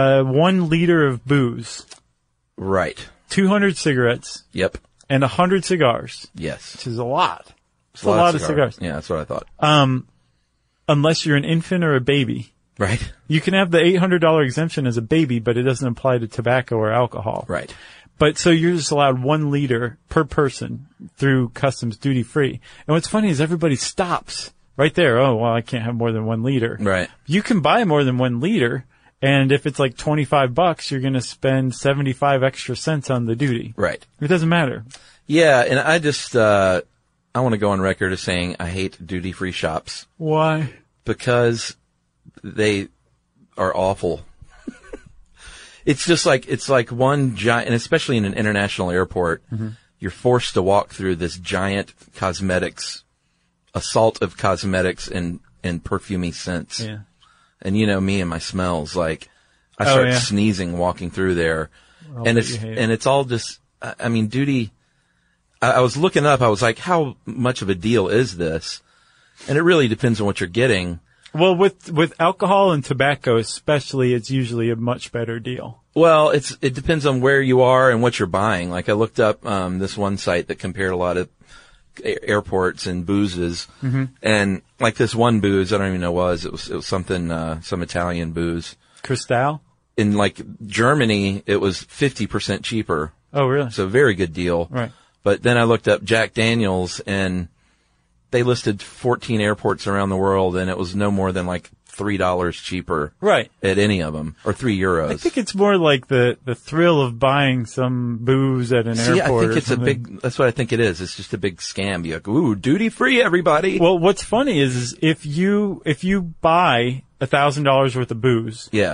[SPEAKER 4] 1 liter of booze.
[SPEAKER 10] Right.
[SPEAKER 4] 200 cigarettes.
[SPEAKER 10] Yep.
[SPEAKER 4] And 100 cigars.
[SPEAKER 10] Yes.
[SPEAKER 4] Which is a lot. It's a lot of cigars.
[SPEAKER 10] Yeah, that's what I thought.
[SPEAKER 4] Unless you're an infant or a baby.
[SPEAKER 10] Right.
[SPEAKER 4] You can have the $800 exemption as a baby, but it doesn't apply to tobacco or alcohol.
[SPEAKER 10] Right.
[SPEAKER 4] But so you're just allowed 1 liter per person through customs duty free. And what's funny is everybody stops right there. Oh, well, I can't have more than 1 liter.
[SPEAKER 10] Right.
[SPEAKER 4] You can buy more than 1 liter. And if it's like $25, you're going to spend 75 extra cents on the duty.
[SPEAKER 10] Right.
[SPEAKER 4] It doesn't matter.
[SPEAKER 10] Yeah. And I just, I want to go on record as saying I hate duty free shops.
[SPEAKER 4] Why?
[SPEAKER 10] Because they are awful. It's just like, it's like one giant, and especially in an international airport, you're forced to walk through this giant cosmetics, assault of cosmetics and perfumey scents.
[SPEAKER 4] Yeah.
[SPEAKER 10] And you know me and my smells, like, I start sneezing walking through there. And it's all just, I mean, duty, I was looking up, I was like, how much of a deal is this? And it really depends on what you're getting.
[SPEAKER 4] Well, with alcohol and tobacco especially, it's usually a much better deal.
[SPEAKER 10] Well, it depends on where you are and what you're buying. Like I looked up, this one site that compared a lot of airports and boozes. And like this one booze, I don't even know what it was something, some Italian booze.
[SPEAKER 4] Cristal?
[SPEAKER 10] In like Germany, it was 50% cheaper.
[SPEAKER 4] Oh, really?
[SPEAKER 10] So very good deal.
[SPEAKER 4] Right.
[SPEAKER 10] But then I looked up Jack Daniels and they listed 14 airports around the world and it was no more than like $3 cheaper.
[SPEAKER 4] Right.
[SPEAKER 10] At any of them, or €3.
[SPEAKER 4] I think it's more like the thrill of buying some booze at an airport.
[SPEAKER 10] I think it's
[SPEAKER 4] something.
[SPEAKER 10] that's what I think it is. It's just a big scam. You're like, ooh, duty free, everybody.
[SPEAKER 4] Well, what's funny is if you buy $1,000 worth of booze.
[SPEAKER 10] Yeah.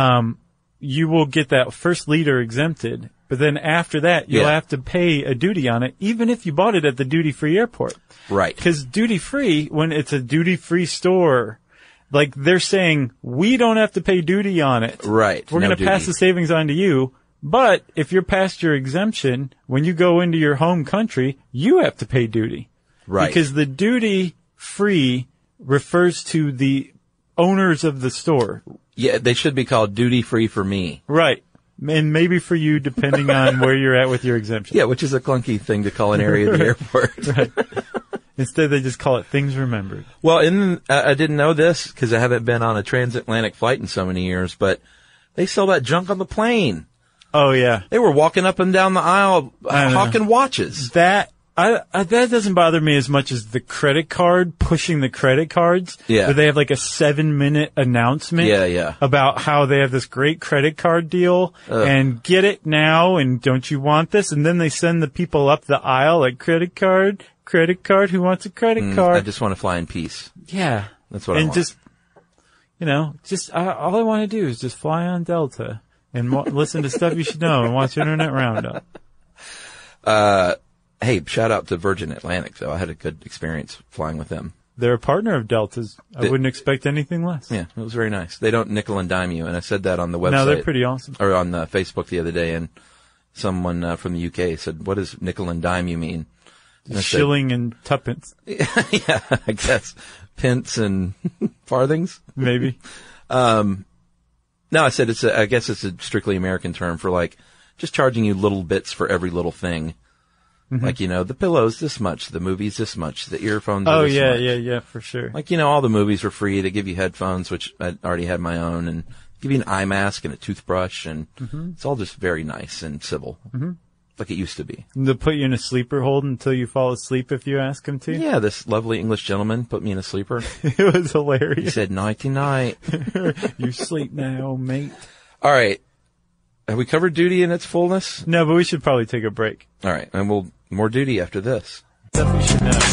[SPEAKER 4] You will get that first liter exempted, but then after that, you'll have to pay a duty on it, even if you bought it at the duty-free airport.
[SPEAKER 10] Right.
[SPEAKER 4] Because duty-free, when it's a duty-free store, like they're saying, we don't have to pay duty on it.
[SPEAKER 10] Right.
[SPEAKER 4] We're going to pass the savings on to you, but if you're past your exemption, when you go into your home country, you have to pay duty.
[SPEAKER 10] Right.
[SPEAKER 4] Because the duty-free refers to the owners of the store.
[SPEAKER 10] Yeah, they should be called duty free for me.
[SPEAKER 4] Right. And maybe for you, depending on where you're at with your exemption.
[SPEAKER 10] Yeah, which is a clunky thing to call an area of the airport.
[SPEAKER 4] Right. Instead, they just call it things remembered.
[SPEAKER 10] Well, I didn't know this because I haven't been on a transatlantic flight in so many years, but they sell that junk on the plane.
[SPEAKER 4] Oh, yeah.
[SPEAKER 10] They were walking up and down the aisle hawking watches.
[SPEAKER 4] That doesn't bother me as much as the credit card, pushing the credit cards.
[SPEAKER 10] Yeah.
[SPEAKER 4] Where they have like a 7-minute announcement.
[SPEAKER 10] Yeah.
[SPEAKER 4] About how they have this great credit card deal and get it now and don't you want this? And then they send the people up the aisle like credit card, who wants a credit card?
[SPEAKER 10] I just want to fly in peace.
[SPEAKER 4] Yeah.
[SPEAKER 10] That's what I want.
[SPEAKER 4] And just, all I want to do is just fly on Delta and listen to Stuff You Should Know and watch Internet Roundup.
[SPEAKER 10] Hey, shout out to Virgin Atlantic, though. I had a good experience flying with them.
[SPEAKER 4] They're a partner of Delta's. I wouldn't expect anything less.
[SPEAKER 10] Yeah, it was very nice. They don't nickel and dime you, and I said that on the website.
[SPEAKER 4] No, they're pretty awesome.
[SPEAKER 10] Or on Facebook the other day, and someone from the UK said, what does nickel and dime you mean? And
[SPEAKER 4] shilling and tuppence.
[SPEAKER 10] Yeah, I guess. Pence and farthings?
[SPEAKER 4] Maybe.
[SPEAKER 10] No, I said I guess it's a strictly American term for like just charging you little bits for every little thing. Mm-hmm. Like, the pillow's this much, the movie's this much, the earphones are this much.
[SPEAKER 4] Yeah, for sure.
[SPEAKER 10] Like, all the movies are free. They give you headphones, which I already had my own, and give you an eye mask and a toothbrush, and it's all just very nice and civil. Mm-hmm. Like it used to be.
[SPEAKER 4] And they'll put you in a sleeper hold until you fall asleep if you ask them to?
[SPEAKER 10] Yeah, this lovely English gentleman put me in a sleeper.
[SPEAKER 4] It was hilarious.
[SPEAKER 10] He said, nighty-night.
[SPEAKER 4] You sleep now, mate.
[SPEAKER 10] All right. Have we covered duty in its fullness?
[SPEAKER 4] No, but we should probably take a break.
[SPEAKER 10] All right. And more duty after this.
[SPEAKER 4] Stuff you should know.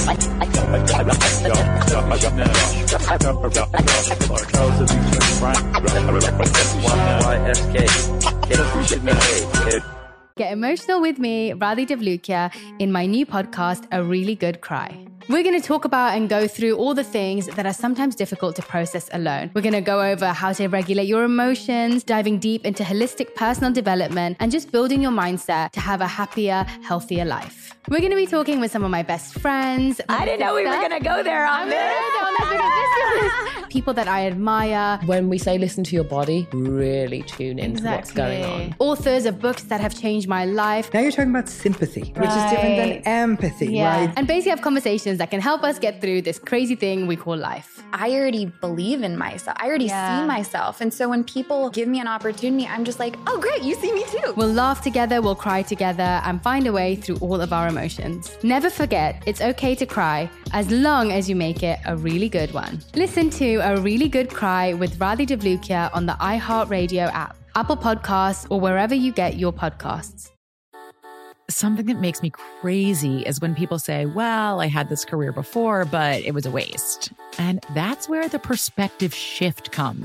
[SPEAKER 11] Get emotional with me, Radhi Devlukia, in my new podcast, A Really Good Cry. We're going to talk about and go through all the things that are sometimes difficult to process alone. We're going to go over how to regulate your emotions, diving deep into holistic personal development, and just building your mindset to have a happier, healthier life. We're going to be talking with some of my best friends.
[SPEAKER 3] I didn't know we were going to go there on this.
[SPEAKER 11] People that I admire.
[SPEAKER 12] When we say listen to your body, really tune into what's going on.
[SPEAKER 11] Authors of books that have changed my life.
[SPEAKER 13] Now you're talking about sympathy, which is different than empathy, right?
[SPEAKER 11] And basically have conversations that can help us get through this crazy thing we call life.
[SPEAKER 14] I already believe in myself. I already see myself. And so when people give me an opportunity, I'm just like, oh, great, you see me too.
[SPEAKER 11] We'll laugh together, we'll cry together, and find a way through all of our emotions. Never forget, it's okay to cry, as long as you make it a really good one. Listen to A Really Good Cry with Radhi Devlukia on the iHeartRadio app, Apple Podcasts, or wherever you get your podcasts.
[SPEAKER 15] Something that makes me crazy is when people say, well, I had this career before, but it was a waste. And that's where the perspective shift comes.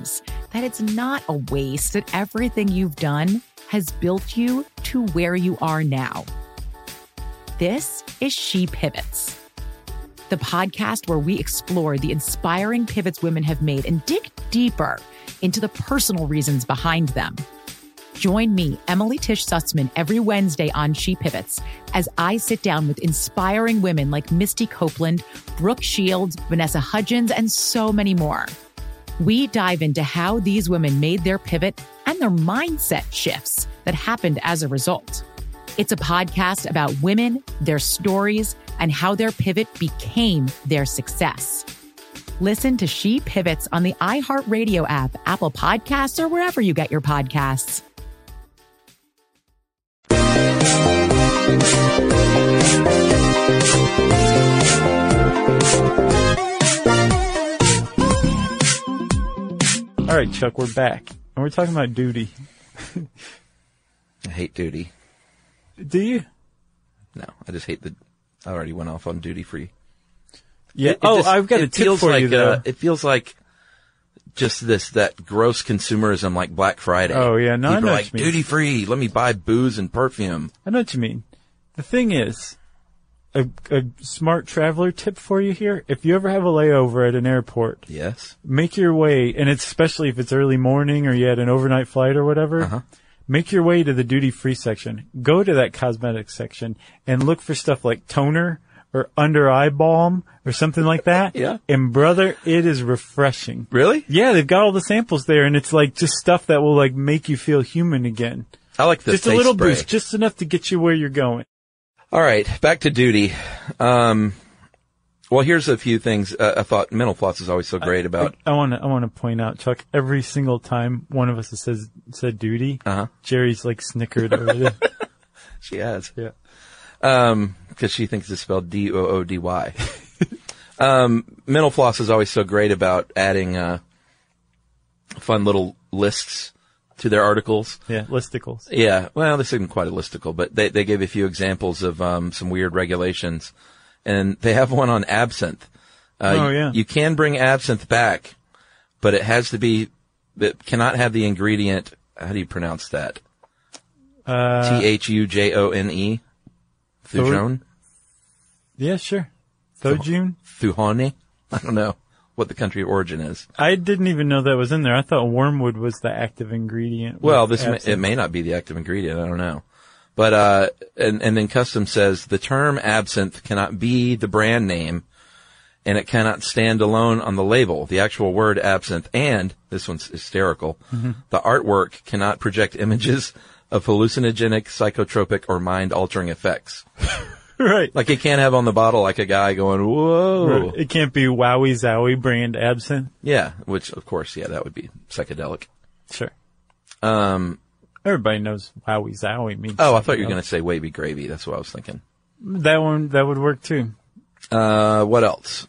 [SPEAKER 15] that it's not a waste, that everything you've done has built you to where you are now. This is She Pivots, the podcast where we explore the inspiring pivots women have made and dig deeper into the personal reasons behind them. Join me, Emily Tish Sussman, every Wednesday on She Pivots as I sit down with inspiring women like Misty Copeland, Brooke Shields, Vanessa Hudgens, and so many more. We dive into how these women made their pivot and their mindset shifts that happened as a result. It's a podcast about women, their stories, and how their pivot became their success. Listen to She Pivots on the iHeartRadio app, Apple Podcasts, or wherever you get your podcasts.
[SPEAKER 4] All right, Chuck, we're back. And we're talking about duty.
[SPEAKER 10] I hate duty.
[SPEAKER 4] Do you?
[SPEAKER 10] No, I just hate I already went off on duty free.
[SPEAKER 4] Yeah. I've got a tip for you, though.
[SPEAKER 10] It feels like just that gross consumerism like Black Friday.
[SPEAKER 4] Oh, yeah. No,
[SPEAKER 10] People
[SPEAKER 4] I know
[SPEAKER 10] are like, duty free, let me buy booze and perfume.
[SPEAKER 4] I know what you mean. The thing is, a smart traveler tip for you here, if you ever have a layover at an airport,
[SPEAKER 10] yes,
[SPEAKER 4] make your way, and it's especially if it's early morning or you had an overnight flight or whatever, make your way to the duty-free section. Go to that cosmetics section and look for stuff like toner or under-eye balm or something like that.
[SPEAKER 10] Yeah.
[SPEAKER 4] And brother, it is refreshing.
[SPEAKER 10] Really?
[SPEAKER 4] Yeah, they've got all the samples there, and it's like just stuff that will like make you feel human again.
[SPEAKER 10] I like the
[SPEAKER 4] just a little boost, just enough to get you where you're going.
[SPEAKER 10] All right, back to duty. Well, here's a few things. I thought mental floss is always so great about.
[SPEAKER 4] I want to point out, Chuck. Every single time one of us said duty, Jerry's like snickered over it.
[SPEAKER 10] She has,
[SPEAKER 4] yeah.
[SPEAKER 10] Because she thinks it's spelled D-O-O-D-Y. Mental floss is always so great about adding fun little lists to their articles.
[SPEAKER 4] Yeah, listicles.
[SPEAKER 10] Yeah, well, this isn't quite a listicle, but they gave a few examples of some weird regulations. And they have one on absinthe.
[SPEAKER 4] Yeah.
[SPEAKER 10] You can bring absinthe back, but it cannot have the ingredient, how do you pronounce that? Thujone? Thujone?
[SPEAKER 4] Yeah, sure. Thujone?
[SPEAKER 10] Thujone? I don't know what the country of origin is.
[SPEAKER 4] I didn't even know that was in there. I thought wormwood was the active ingredient.
[SPEAKER 10] Well, it may not be the active ingredient. I don't know. But, and then Custom says the term absinthe cannot be the brand name and it cannot stand alone on the label. The actual word absinthe and, this one's hysterical, the artwork cannot project images of hallucinogenic, psychotropic, or mind-altering effects.
[SPEAKER 4] Right.
[SPEAKER 10] Like it can't have on the bottle like a guy going, whoa.
[SPEAKER 4] Right. It can't be Wowie Zowie brand absinthe.
[SPEAKER 10] Yeah, which of course, yeah, that would be psychedelic.
[SPEAKER 4] Sure. Everybody knows Wowie Zowie means.
[SPEAKER 10] Oh, I thought you were going to say wavy gravy. That's what I was thinking.
[SPEAKER 4] That would work too.
[SPEAKER 10] What else?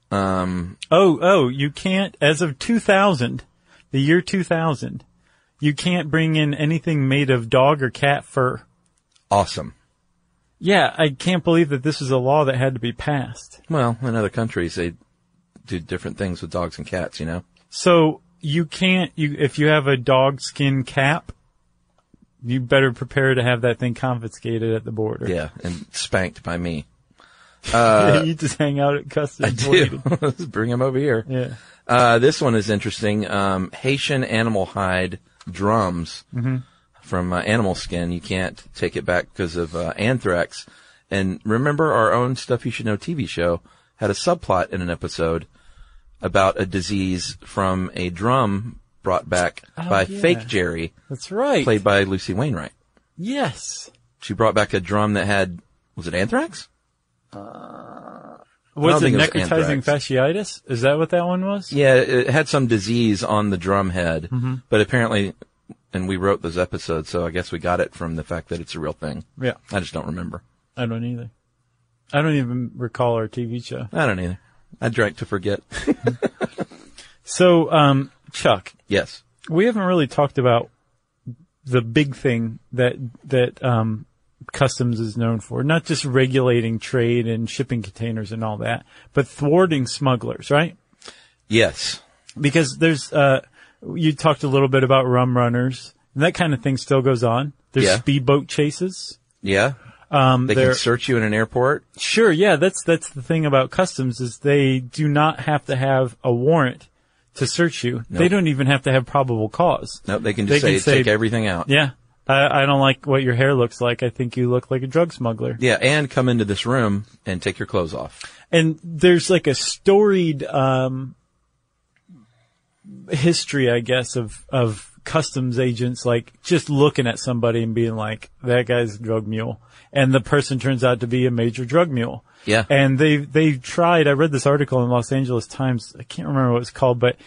[SPEAKER 4] You can't, as of 2000, the year 2000, you can't bring in anything made of dog or cat fur.
[SPEAKER 10] Awesome.
[SPEAKER 4] Yeah, I can't believe that this is a law that had to be passed.
[SPEAKER 10] Well, in other countries, they do different things with dogs and cats, you know?
[SPEAKER 4] So you can't, if you have a dog skin cap, you better prepare to have that thing confiscated at the border.
[SPEAKER 10] Yeah, and spanked by me.
[SPEAKER 4] You just hang out at customs.
[SPEAKER 10] I do. Let's bring him over here.
[SPEAKER 4] Yeah.
[SPEAKER 10] This one is interesting. Haitian animal hide drums from animal skin. You can't take it back because of anthrax. And remember our own Stuff You Should Know TV show had a subplot in an episode about a disease from a drum brought back by Fake Jerry.
[SPEAKER 4] That's right.
[SPEAKER 10] Played by Lucy Wainwright.
[SPEAKER 4] Yes.
[SPEAKER 10] She brought back a drum that had, was it anthrax?
[SPEAKER 4] Was it necrotizing fasciitis? Is that what that one was?
[SPEAKER 10] Yeah, it had some disease on the drum head, but apparently, and we wrote those episodes, so I guess we got it from the fact that it's a real thing.
[SPEAKER 4] Yeah.
[SPEAKER 10] I just don't remember.
[SPEAKER 4] I don't either. I don't even recall our TV show.
[SPEAKER 10] I don't either. I drank to forget.
[SPEAKER 4] So, Chuck.
[SPEAKER 10] Yes.
[SPEAKER 4] We haven't really talked about the big thing that Customs is known for. Not just regulating trade and shipping containers and all that, but thwarting smugglers, right?
[SPEAKER 10] Yes.
[SPEAKER 4] Because there's, you talked a little bit about rum runners, and that kind of thing still goes on. There's speedboat chases.
[SPEAKER 10] Yeah. They can search you in an airport.
[SPEAKER 4] Sure. Yeah. That's the thing about customs is they do not have to have a warrant to search you. Nope. They don't even have to have probable cause.
[SPEAKER 10] No, they can just say, take everything out.
[SPEAKER 4] Yeah. I don't like what your hair looks like. I think you look like a drug smuggler.
[SPEAKER 10] Yeah. And come into this room and take your clothes off.
[SPEAKER 4] And there's like a storied, history, I guess, of customs agents, like just looking at somebody and being like, that guy's a drug mule. And the person turns out to be a major drug mule.
[SPEAKER 10] Yeah.
[SPEAKER 4] And they've tried, I read this article in Los Angeles Times. I can't remember what it's called, but,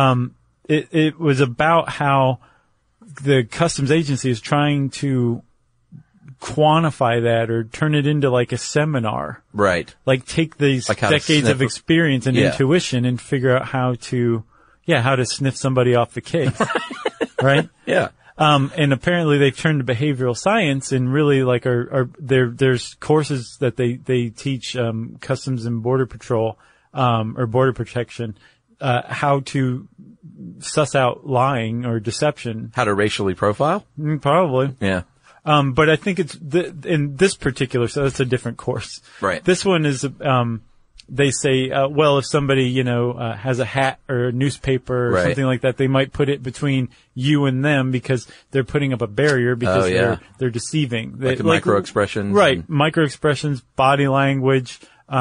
[SPEAKER 4] it was about how the customs agency is trying to quantify that or turn it into like a seminar.
[SPEAKER 10] Right.
[SPEAKER 4] Like take these decades of experience and intuition and figure out how to sniff somebody off the case. Right?
[SPEAKER 10] Yeah.
[SPEAKER 4] And apparently they've turned to behavioral science and really like there's courses that they teach, Customs and Border Patrol, or Border Protection, how to suss out lying or deception.
[SPEAKER 10] How to racially profile?
[SPEAKER 4] Probably.
[SPEAKER 10] Yeah.
[SPEAKER 4] But I think it's in this particular, so that's a different course.
[SPEAKER 10] Right.
[SPEAKER 4] This one is, they say, well, if somebody, has a hat or a newspaper or something like that, they might put it between you and them because they're putting up a barrier because they're deceiving.
[SPEAKER 10] Like micro-expressions.
[SPEAKER 4] Right. Micro-expressions, body language,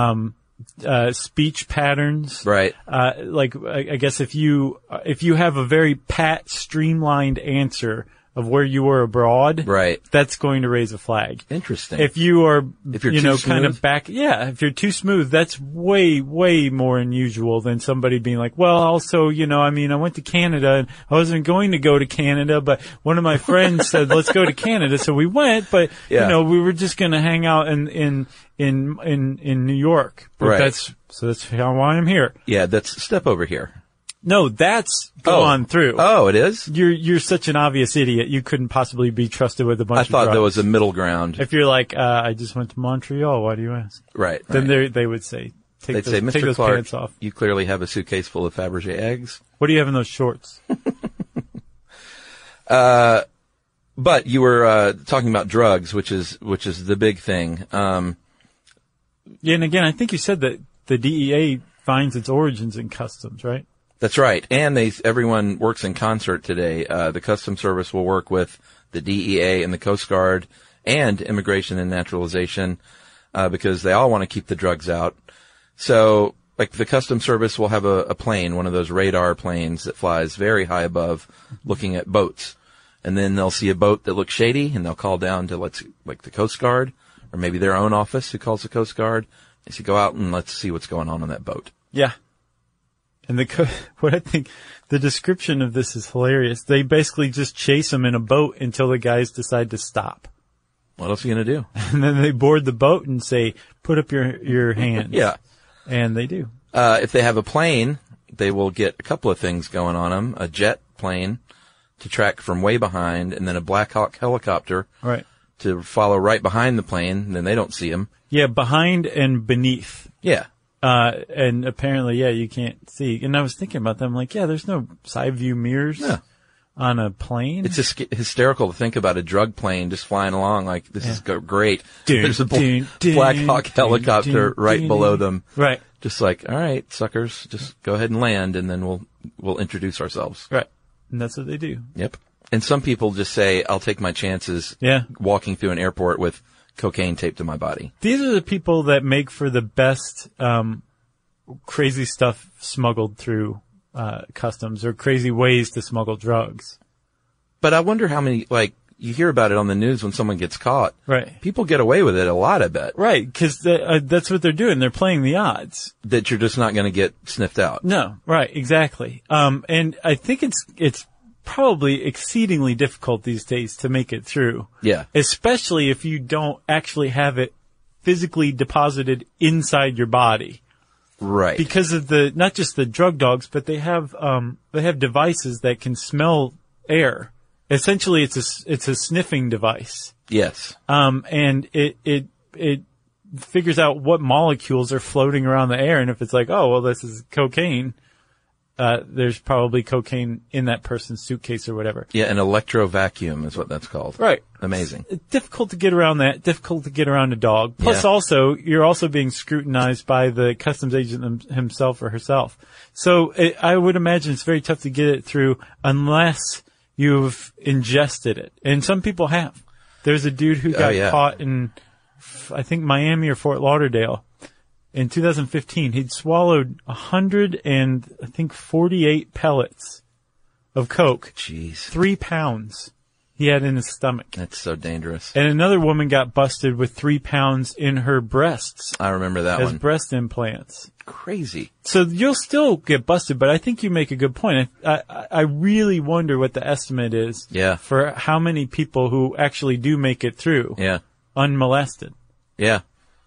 [SPEAKER 4] speech patterns.
[SPEAKER 10] Right.
[SPEAKER 4] I guess if you have a very pat, streamlined answer of where you were abroad,
[SPEAKER 10] right,
[SPEAKER 4] that's going to raise a flag.
[SPEAKER 10] Interesting.
[SPEAKER 4] If you're
[SPEAKER 10] kind
[SPEAKER 4] of back, if you're too smooth, that's way, way more unusual than somebody being like, well, also, I went to Canada and I wasn't going to go to Canada, but one of my friends said, let's go to Canada. So we went, but, we were just going to hang out in New York. But
[SPEAKER 10] right.
[SPEAKER 4] That's how I'm here.
[SPEAKER 10] Yeah, that's step over here.
[SPEAKER 4] No, that's go on through.
[SPEAKER 10] Oh, it is?
[SPEAKER 4] You're such an obvious idiot. You couldn't possibly be trusted with a bunch of drugs.
[SPEAKER 10] I thought there was a middle ground.
[SPEAKER 4] If you're like, I just went to Montreal, why do you ask?
[SPEAKER 10] Right.
[SPEAKER 4] Then they would say, take those
[SPEAKER 10] Mr.
[SPEAKER 4] pants off.
[SPEAKER 10] You clearly have a suitcase full of Fabergé eggs.
[SPEAKER 4] What do you have in those shorts?
[SPEAKER 10] But you were talking about drugs, which is the big thing.
[SPEAKER 4] And again, I think you said that the DEA finds its origins in customs, right?
[SPEAKER 10] That's right. And everyone works in concert today. The Customs Service will work with the DEA and the Coast Guard and Immigration and Naturalization, because they all want to keep the drugs out. So, like, the Customs Service will have a plane, one of those radar planes that flies very high above, looking at boats. And then they'll see a boat that looks shady, and they'll call down to, the Coast Guard, or maybe their own office who calls the Coast Guard. They say, go out and let's see what's going on that boat.
[SPEAKER 4] Yeah. And what I think the description of this is hilarious. They basically just chase them in a boat until the guys decide to stop.
[SPEAKER 10] What else are you going to do?
[SPEAKER 4] And then they board the boat and say, put up your hands.
[SPEAKER 10] Yeah.
[SPEAKER 4] And they do.
[SPEAKER 10] If they have a plane, they will get a couple of things going on them. A jet plane to track from way behind, and then a Black Hawk helicopter.
[SPEAKER 4] Right.
[SPEAKER 10] To follow right behind the plane, and then they don't see them.
[SPEAKER 4] Yeah, behind and beneath.
[SPEAKER 10] Yeah.
[SPEAKER 4] And apparently, you can't see. And I was thinking about them, like, there's no side view mirrors on a plane.
[SPEAKER 10] It's just hysterical to think about a drug plane just flying along like, this is great. There's a Black Hawk helicopter right below them.
[SPEAKER 4] Right.
[SPEAKER 10] Just like, all right, suckers, just go ahead and land, and then we'll introduce ourselves.
[SPEAKER 4] Right. And that's what they do.
[SPEAKER 10] Yep. And some people just say, I'll take my chances walking through an airport with cocaine taped to my body.
[SPEAKER 4] These are the people that make for the best crazy stuff smuggled through customs, or crazy ways to smuggle drugs.
[SPEAKER 10] But I wonder how many, you hear about it on the news when someone gets caught.
[SPEAKER 4] Right.
[SPEAKER 10] People get away with it a lot, I bet.
[SPEAKER 4] Right, because that's what they're doing. They're playing the odds.
[SPEAKER 10] That you're just not going to get sniffed out.
[SPEAKER 4] No, right, exactly. And I think it's probably exceedingly difficult these days to make it through.
[SPEAKER 10] Yeah.
[SPEAKER 4] Especially if you don't actually have it physically deposited inside your body.
[SPEAKER 10] Right.
[SPEAKER 4] Because of not just the drug dogs, but they have devices that can smell air. Essentially, it's a sniffing device.
[SPEAKER 10] Yes.
[SPEAKER 4] And it figures out what molecules are floating around the air, and if it's like, oh, well, this is cocaine, there's probably cocaine in that person's suitcase or whatever.
[SPEAKER 10] Yeah, an electro vacuum is what that's called.
[SPEAKER 4] Right.
[SPEAKER 10] Amazing.
[SPEAKER 4] It's difficult to get around that. Difficult to get around a dog. Plus, also, you're also being scrutinized by the customs agent himself or herself. So I would imagine it's very tough to get it through unless you've ingested it. And some people have. There's a dude who got caught in, I think, Miami or Fort Lauderdale. In 2015, he'd swallowed 148 pellets of coke.
[SPEAKER 10] Jeez.
[SPEAKER 4] 3 pounds he had in his stomach.
[SPEAKER 10] That's so dangerous.
[SPEAKER 4] And another woman got busted with 3 pounds in her breasts.
[SPEAKER 10] I remember that one.
[SPEAKER 4] As breast implants.
[SPEAKER 10] Crazy.
[SPEAKER 4] So you'll still get busted, but I think you make a good point. I really wonder what the estimate is for how many people who actually do make it through unmolested.
[SPEAKER 10] Yeah.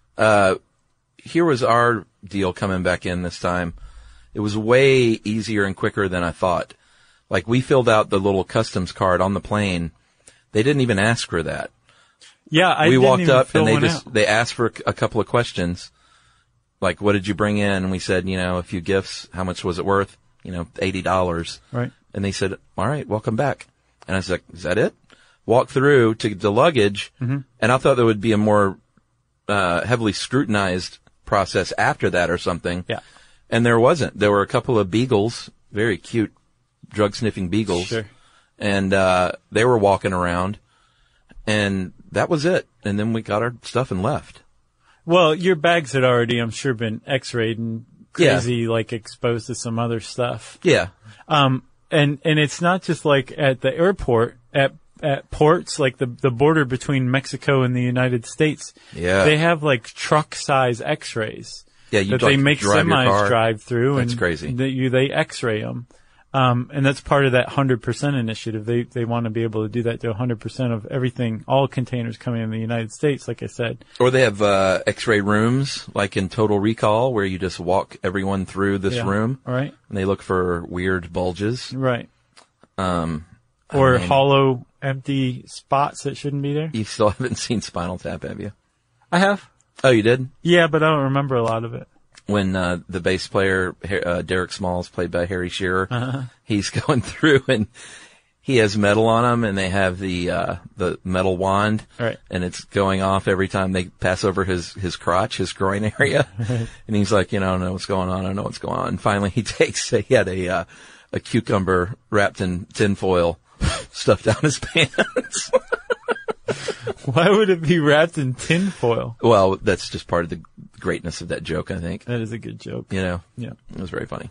[SPEAKER 10] Here was our deal coming back in this time. It was way easier and quicker than I thought. Like, we filled out the little customs card on the plane. They didn't even ask for that.
[SPEAKER 4] Yeah,
[SPEAKER 10] we walked up and they asked for a couple of questions. Like, what did you bring in? And we said, a few gifts. How much was it worth? $80.
[SPEAKER 4] Right.
[SPEAKER 10] And they said, all right, welcome back. And I was like, is that it? Walked through to the luggage.
[SPEAKER 4] Mm-hmm.
[SPEAKER 10] And I thought there would be a more, heavily scrutinized process after that or something.
[SPEAKER 4] Yeah.
[SPEAKER 10] And there wasn't. There were a couple of beagles, very cute drug sniffing beagles.
[SPEAKER 4] Sure.
[SPEAKER 10] And, they were walking around and that was it. And then we got our stuff and left.
[SPEAKER 4] Well, your bags had already, I'm sure, been x-rayed and crazy, like exposed to some other stuff.
[SPEAKER 10] Yeah.
[SPEAKER 4] And it's not just like at the airport, at ports, like the border between Mexico and the United States.
[SPEAKER 10] Yeah.
[SPEAKER 4] They have like truck size x-rays.
[SPEAKER 10] Yeah,
[SPEAKER 4] that they make semis drive through.
[SPEAKER 10] That's
[SPEAKER 4] and
[SPEAKER 10] crazy.
[SPEAKER 4] They x-ray them. And that's part of that 100% initiative. They want to be able to do that to 100% of everything, all containers coming in the United States, like I said.
[SPEAKER 10] Or they have, x-ray rooms, like in Total Recall, where you just walk everyone through this room.
[SPEAKER 4] Right.
[SPEAKER 10] And they look for weird bulges.
[SPEAKER 4] Right. Or hollow, empty spots that shouldn't be there.
[SPEAKER 10] You still haven't seen Spinal Tap, have you?
[SPEAKER 4] I have.
[SPEAKER 10] Oh, you did?
[SPEAKER 4] Yeah, but I don't remember a lot of it.
[SPEAKER 10] When the bass player, Derek Smalls, played by Harry Shearer, he's going through and he has metal on him and they have the metal wand.
[SPEAKER 4] Right.
[SPEAKER 10] And it's going off every time they pass over his crotch, his groin area. And he's like, I don't know what's going on. I don't know what's going on. And finally he had a cucumber wrapped in tinfoil stuffed down his pants.
[SPEAKER 4] Why would it be wrapped in tinfoil?
[SPEAKER 10] Well, that's just part of the greatness of that joke, I think.
[SPEAKER 4] That is a good joke.
[SPEAKER 10] Yeah.
[SPEAKER 4] It
[SPEAKER 10] was very funny.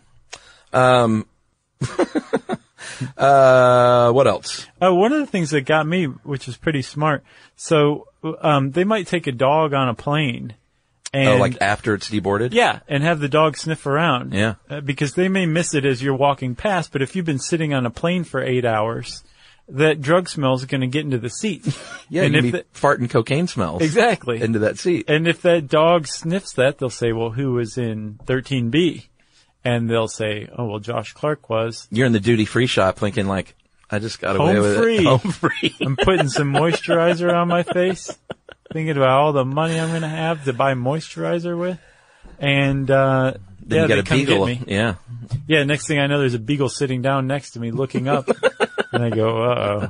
[SPEAKER 10] What else?
[SPEAKER 4] One of the things that got me, which is pretty smart, so they might take a dog on a plane. And,
[SPEAKER 10] like after it's deboarded?
[SPEAKER 4] Yeah, and have the dog sniff around.
[SPEAKER 10] Yeah.
[SPEAKER 4] Because they may miss it as you're walking past, but if you've been sitting on a plane for 8 hours, that drug smell is going to get into the seat.
[SPEAKER 10] Yeah, and if farting cocaine smells.
[SPEAKER 4] Exactly.
[SPEAKER 10] Into that seat.
[SPEAKER 4] And if that dog sniffs that, they'll say, well, who was in 13B? And they'll say, oh, well, Josh Clark was.
[SPEAKER 10] You're in the duty-free shop thinking like, I just got away with it. Home free.
[SPEAKER 4] I'm putting some moisturizer on my face, thinking about all the money I'm going to have to buy moisturizer with. And,
[SPEAKER 10] then you get a beagle.
[SPEAKER 4] Yeah. Yeah, next thing I know, there's a beagle sitting down next to me looking up. And I go,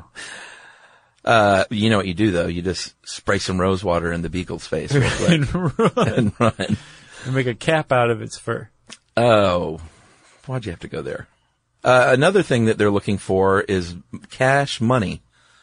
[SPEAKER 4] uh-oh.
[SPEAKER 10] You know what you do, though? You just spray some rose water in the beagle's face real quick.
[SPEAKER 4] And run. And make a cap out of its fur.
[SPEAKER 10] Oh. Why'd you have to go there? Another thing that they're looking for is cash money.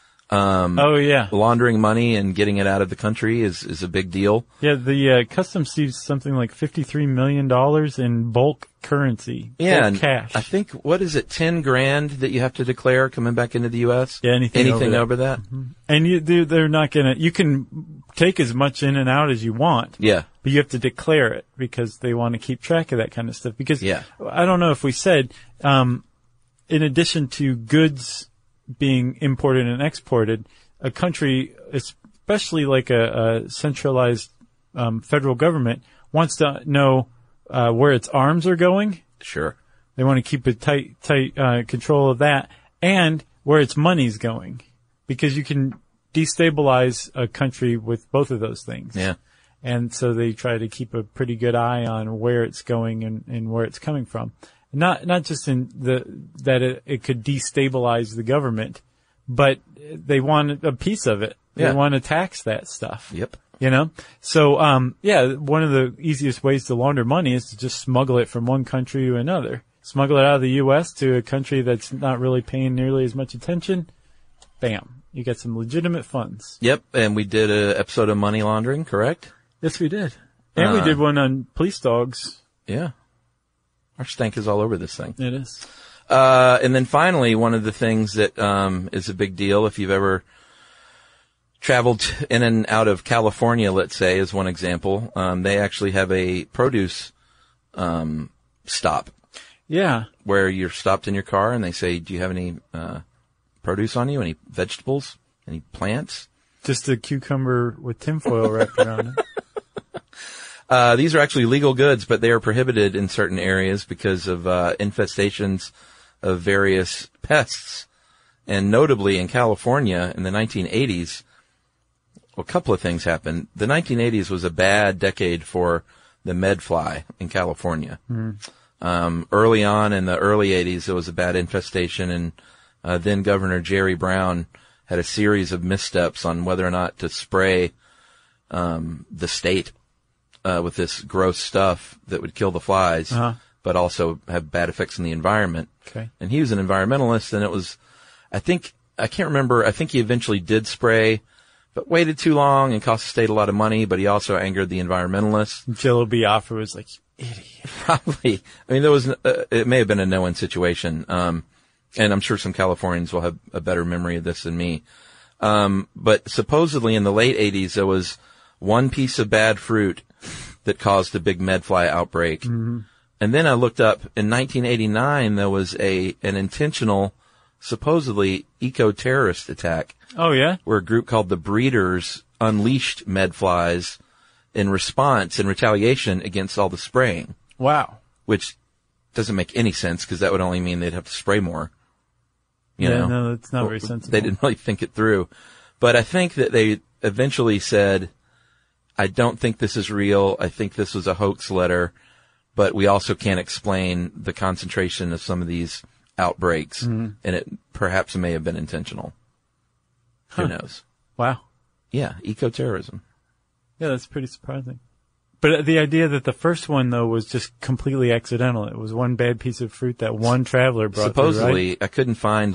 [SPEAKER 10] Laundering money and getting it out of the country is a big deal.
[SPEAKER 4] Yeah, the customs sees something like $53 million in bulk currency.
[SPEAKER 10] Yeah,
[SPEAKER 4] bulk cash.
[SPEAKER 10] I think, what is it, 10 grand that you have to declare coming back into the U.S.?
[SPEAKER 4] Yeah, anything
[SPEAKER 10] over that.
[SPEAKER 4] Mm-hmm. And they're not you can take as much in and out as you want.
[SPEAKER 10] Yeah.
[SPEAKER 4] But you have to declare it because they want to keep track of that kind of stuff. Because I don't know if we said, in addition to goods being imported and exported, a country, especially like a centralized federal government, wants to know where its arms are going.
[SPEAKER 10] Sure.
[SPEAKER 4] They want to keep a tight control of that, and where its money's going, because you can destabilize a country with both of those things.
[SPEAKER 10] Yeah.
[SPEAKER 4] And so they try to keep a pretty good eye on where it's going and where it's coming from. Not just in that it could destabilize the government, but they want a piece of it. They want to tax that stuff.
[SPEAKER 10] Yep.
[SPEAKER 4] You know? So, one of the easiest ways to launder money is to just smuggle it from one country to another. Smuggle it out of the U.S. to a country that's not really paying nearly as much attention. Bam. You get some legitimate funds.
[SPEAKER 10] Yep. And we did an episode of money laundering, correct?
[SPEAKER 4] Yes, we did. And we did one on police dogs.
[SPEAKER 10] Yeah. Our stank is all over this thing.
[SPEAKER 4] It is.
[SPEAKER 10] And then finally, one of the things that is a big deal, if you've ever traveled in and out of California, let's say, is one example. They actually have a produce stop.
[SPEAKER 4] Yeah.
[SPEAKER 10] Where you're stopped in your car and they say, do you have any produce on you? Any vegetables? Any plants?
[SPEAKER 4] Just a cucumber with tinfoil wrapped around it.
[SPEAKER 10] These are actually legal goods, but they are prohibited in certain areas because of infestations of various pests. And notably in California in the 1980s, a couple of things happened. The 1980s was a bad decade for the medfly in California. Early on in the early 80s, there was a bad infestation, and then Governor Jerry Brown had a series of missteps on whether or not to spray the state with this gross stuff that would kill the flies, but also have bad effects in the environment.
[SPEAKER 4] Okay.
[SPEAKER 10] And he was an environmentalist, and it was, I can't remember, I think he eventually did spray, but waited too long and cost the state a lot of money, but he also angered the environmentalists.
[SPEAKER 4] Jello Biafra was like, idiot.
[SPEAKER 10] Probably. I mean, there was, it may have been a no-win situation. And I'm sure some Californians will have a better memory of this than me. But supposedly in the late 80s, there was one piece of bad fruit that caused a big medfly outbreak.
[SPEAKER 4] Mm-hmm.
[SPEAKER 10] And then I looked up in 1989, there was an intentional, supposedly eco-terrorist attack.
[SPEAKER 4] Oh, yeah?
[SPEAKER 10] Where a group called the Breeders unleashed medflies in response, in retaliation against all the spraying.
[SPEAKER 4] Wow.
[SPEAKER 10] Which doesn't make any sense because that would only mean they'd have to spray more. You know?
[SPEAKER 4] No, that's not very sensible.
[SPEAKER 10] They didn't really think it through. But I think that they eventually said, I don't think this is real. I think this was a hoax letter, but we also can't explain the concentration of some of these outbreaks, and it perhaps may have been intentional. Who knows?
[SPEAKER 4] Wow.
[SPEAKER 10] Yeah, eco-terrorism.
[SPEAKER 4] Yeah, that's pretty surprising. But the idea that the first one, though, was just completely accidental. It was one bad piece of fruit that one traveler brought
[SPEAKER 10] Supposedly,
[SPEAKER 4] through, right?
[SPEAKER 10] I couldn't find,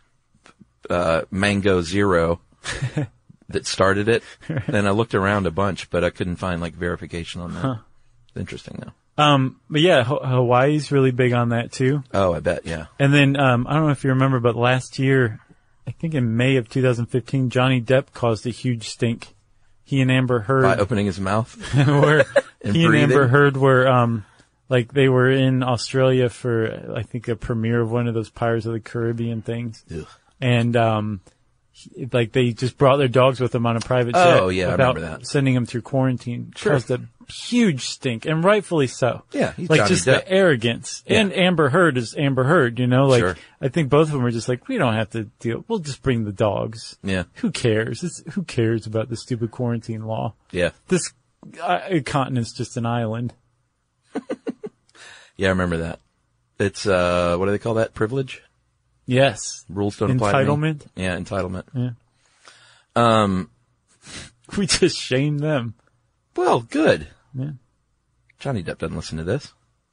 [SPEAKER 10] Mango Zero that started it. And I looked around a bunch, but I couldn't find, verification on that. Interesting, though.
[SPEAKER 4] But yeah, Hawaii's really big on that, too.
[SPEAKER 10] Oh, I bet, yeah.
[SPEAKER 4] And then, I don't know if you remember, but last year, I think in May of 2015, Johnny Depp caused a huge stink. He and Amber Heard.
[SPEAKER 10] By opening his mouth?
[SPEAKER 4] where
[SPEAKER 10] and
[SPEAKER 4] he
[SPEAKER 10] breathing.
[SPEAKER 4] and Amber Heard were, they were in Australia for, I think, a premiere of one of those Pirates of the Caribbean things.
[SPEAKER 10] Ugh.
[SPEAKER 4] And, they just brought their dogs with them on a private jet.
[SPEAKER 10] Oh, yeah, I remember that.
[SPEAKER 4] Sending them through quarantine.
[SPEAKER 10] Sure.
[SPEAKER 4] Caused a huge stink, and rightfully so.
[SPEAKER 10] Yeah, he's Johnny
[SPEAKER 4] just
[SPEAKER 10] Depp.
[SPEAKER 4] the arrogance.
[SPEAKER 10] Yeah.
[SPEAKER 4] And Amber Heard is Amber Heard,
[SPEAKER 10] Sure.
[SPEAKER 4] I think both of them were just we don't have to deal. We'll just bring the dogs.
[SPEAKER 10] Yeah.
[SPEAKER 4] Who cares? Who cares about the stupid quarantine law?
[SPEAKER 10] Yeah.
[SPEAKER 4] This continent's just an island.
[SPEAKER 10] Yeah, I remember that. It's, what do they call that? Privilege?
[SPEAKER 4] Yes.
[SPEAKER 10] Rules don't apply to me.
[SPEAKER 4] Entitlement?
[SPEAKER 10] Yeah, entitlement.
[SPEAKER 4] Yeah. We just shame them.
[SPEAKER 10] Well, good.
[SPEAKER 4] Yeah.
[SPEAKER 10] Johnny Depp doesn't listen to this.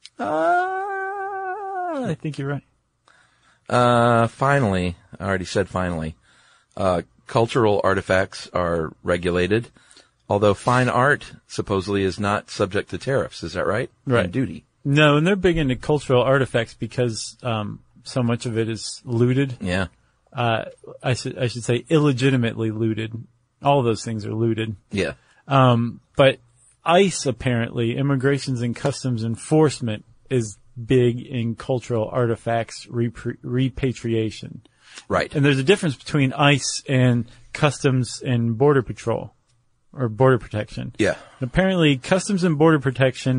[SPEAKER 4] I think you're right.
[SPEAKER 10] Finally, I already said finally, cultural artifacts are regulated, although fine art supposedly is not subject to tariffs. Is that right?
[SPEAKER 4] Right.
[SPEAKER 10] And duty.
[SPEAKER 4] No, and they're big into cultural artifacts because, so much of it is looted.
[SPEAKER 10] Yeah.
[SPEAKER 4] I should say illegitimately looted. All of those things are looted.
[SPEAKER 10] Yeah.
[SPEAKER 4] But ICE, apparently, Immigrations and Customs Enforcement, is big in cultural artifacts repatriation.
[SPEAKER 10] Right.
[SPEAKER 4] And there's a difference between ICE and Customs and Border Patrol, or Border Protection.
[SPEAKER 10] Yeah.
[SPEAKER 4] Apparently, Customs and Border Protection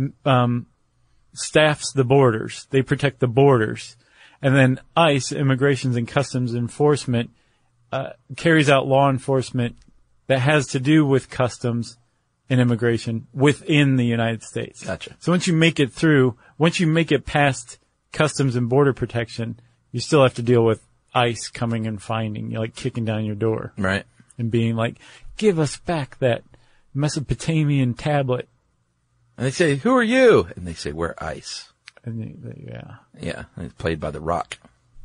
[SPEAKER 4] staffs the borders. They protect the borders. And then ICE, Immigrations and Customs Enforcement, carries out law enforcement that has to do with customs and immigration within the United States.
[SPEAKER 10] Gotcha.
[SPEAKER 4] So once you make it through, once you make it past Customs and Border Protection, you still have to deal with ICE coming and finding you, like kicking down your door.
[SPEAKER 10] Right.
[SPEAKER 4] And being like, give us back that Mesopotamian tablet.
[SPEAKER 10] And they say, who are you? And they say, we're ICE.
[SPEAKER 4] And yeah.
[SPEAKER 10] Yeah. And it's played by The Rock.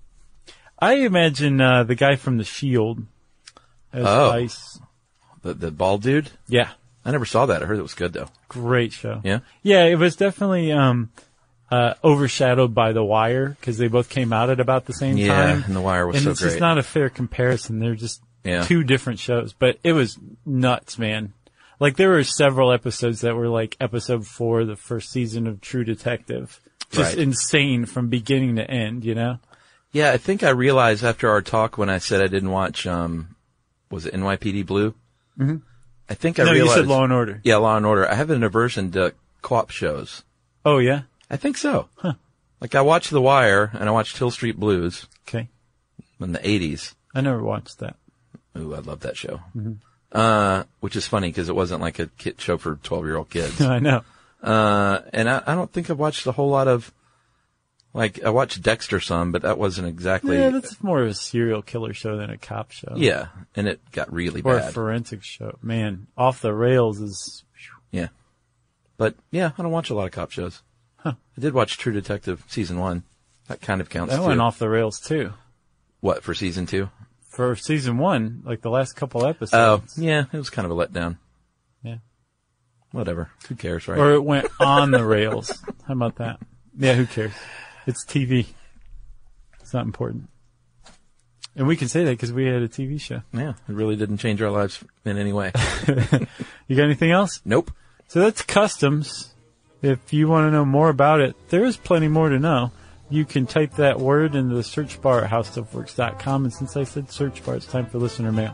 [SPEAKER 4] I imagine the guy from The Shield as ICE.
[SPEAKER 10] The bald dude?
[SPEAKER 4] Yeah.
[SPEAKER 10] I never saw that. I heard it was good, though.
[SPEAKER 4] Great show.
[SPEAKER 10] Yeah?
[SPEAKER 4] Yeah, it was definitely overshadowed by The Wire, because they both came out at about the same time.
[SPEAKER 10] Yeah, and The Wire was so great.
[SPEAKER 4] And it's just not a fair comparison. They're just two different shows. But it was nuts, man. Like, there were several episodes that were like episode 4, the first season of True Detective. Just insane from beginning to end, you know?
[SPEAKER 10] Yeah, I think I realized after our talk when I said I didn't watch, was it NYPD Blue?
[SPEAKER 4] Mm-hmm.
[SPEAKER 10] I think I realized.
[SPEAKER 4] You said Law and Order.
[SPEAKER 10] Yeah, Law and Order. I have an aversion to co-op shows.
[SPEAKER 4] Oh, yeah?
[SPEAKER 10] I think so. Huh. Like, I watched The Wire, and I watched Hill Street Blues.
[SPEAKER 4] Okay.
[SPEAKER 10] In the 80s.
[SPEAKER 4] I never watched that.
[SPEAKER 10] Ooh, I love that show.
[SPEAKER 4] Mm-hmm.
[SPEAKER 10] Which is funny, because it wasn't like a kid show for 12-year-old kids.
[SPEAKER 4] I know.
[SPEAKER 10] And I don't think I've watched a whole lot of, like, I watched Dexter some, but that wasn't exactly.
[SPEAKER 4] Yeah, that's more of a serial killer show than a cop show.
[SPEAKER 10] Yeah, and it got really bad.
[SPEAKER 4] Or a forensic show. Man, Off the Rails is.
[SPEAKER 10] Yeah. But, yeah, I don't watch a lot of cop shows.
[SPEAKER 4] Huh.
[SPEAKER 10] I did watch True Detective Season 1. That kind of counts,
[SPEAKER 4] That went off the rails, too.
[SPEAKER 10] What, for Season 2?
[SPEAKER 4] For Season 1, like the last couple episodes.
[SPEAKER 10] Oh, yeah, it was kind of a letdown.
[SPEAKER 4] Yeah.
[SPEAKER 10] Whatever. Who cares, right?
[SPEAKER 4] Or it went on the rails. How about that? Yeah, who cares? It's TV. It's not important. And we can say that because we had a TV show.
[SPEAKER 10] Yeah, it really didn't change our lives in any way.
[SPEAKER 4] You got anything else?
[SPEAKER 10] Nope.
[SPEAKER 4] So that's customs. If you want to know more about it, there is plenty more to know. You can type that word into the search bar at howstuffworks.com. And since I said search bar, it's time for listener mail.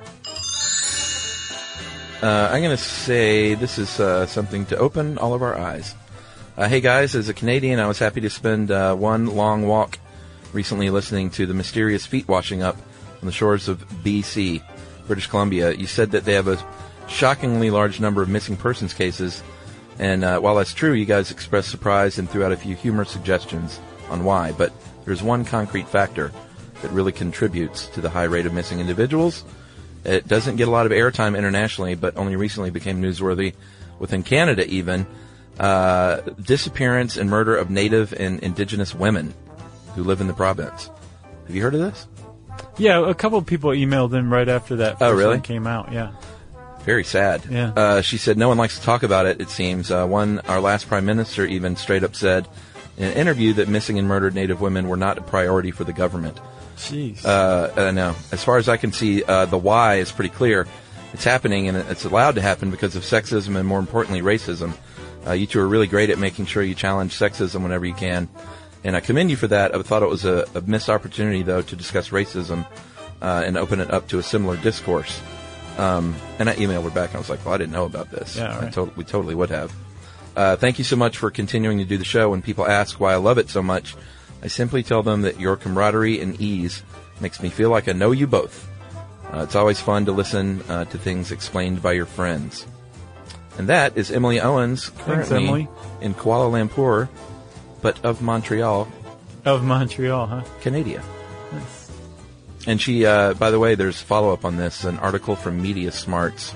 [SPEAKER 10] I'm going to say this is something to open all of our eyes. Hey guys, as a Canadian, I was happy to spend one long walk recently listening to the mysterious feet washing up on the shores of BC, British Columbia. You said that they have a shockingly large number of missing persons cases, and while that's true, you guys expressed surprise and threw out a few humorous suggestions on why, but there's one concrete factor that really contributes to the high rate of missing individuals. It doesn't get a lot of airtime internationally, but only recently became newsworthy within Canada even. Disappearance and murder of Native and Indigenous women who live in the province. Have you heard of this?
[SPEAKER 4] Yeah, a couple of people emailed in right after that first one came out, yeah.
[SPEAKER 10] Very sad.
[SPEAKER 4] Yeah.
[SPEAKER 10] She said no one likes to talk about it seems. Our last prime minister even straight up said in an interview that missing and murdered Native women were not a priority for the government.
[SPEAKER 4] Jeez.
[SPEAKER 10] No. As far as I can see, the why is pretty clear. It's happening, and it's allowed to happen because of sexism and, more importantly, racism. You two are really great at making sure you challenge sexism whenever you can, and I commend you for that. I thought it was a missed opportunity, though, to discuss racism and open it up to a similar discourse. And I emailed her back, and I was like, well, I didn't know about this.
[SPEAKER 4] Yeah, right.
[SPEAKER 10] We totally would have. Thank you so much for continuing to do the show. When people ask why I love it so much, I simply tell them that your camaraderie and ease makes me feel like I know you both. It's always fun to listen to things explained by your friends. And that is Emily Owens, currently in Kuala Lumpur, but of Montreal.
[SPEAKER 4] Of Montreal, huh?
[SPEAKER 10] Canada.
[SPEAKER 4] Nice.
[SPEAKER 10] And she, by the way, there's follow-up on this, an article from Media Smarts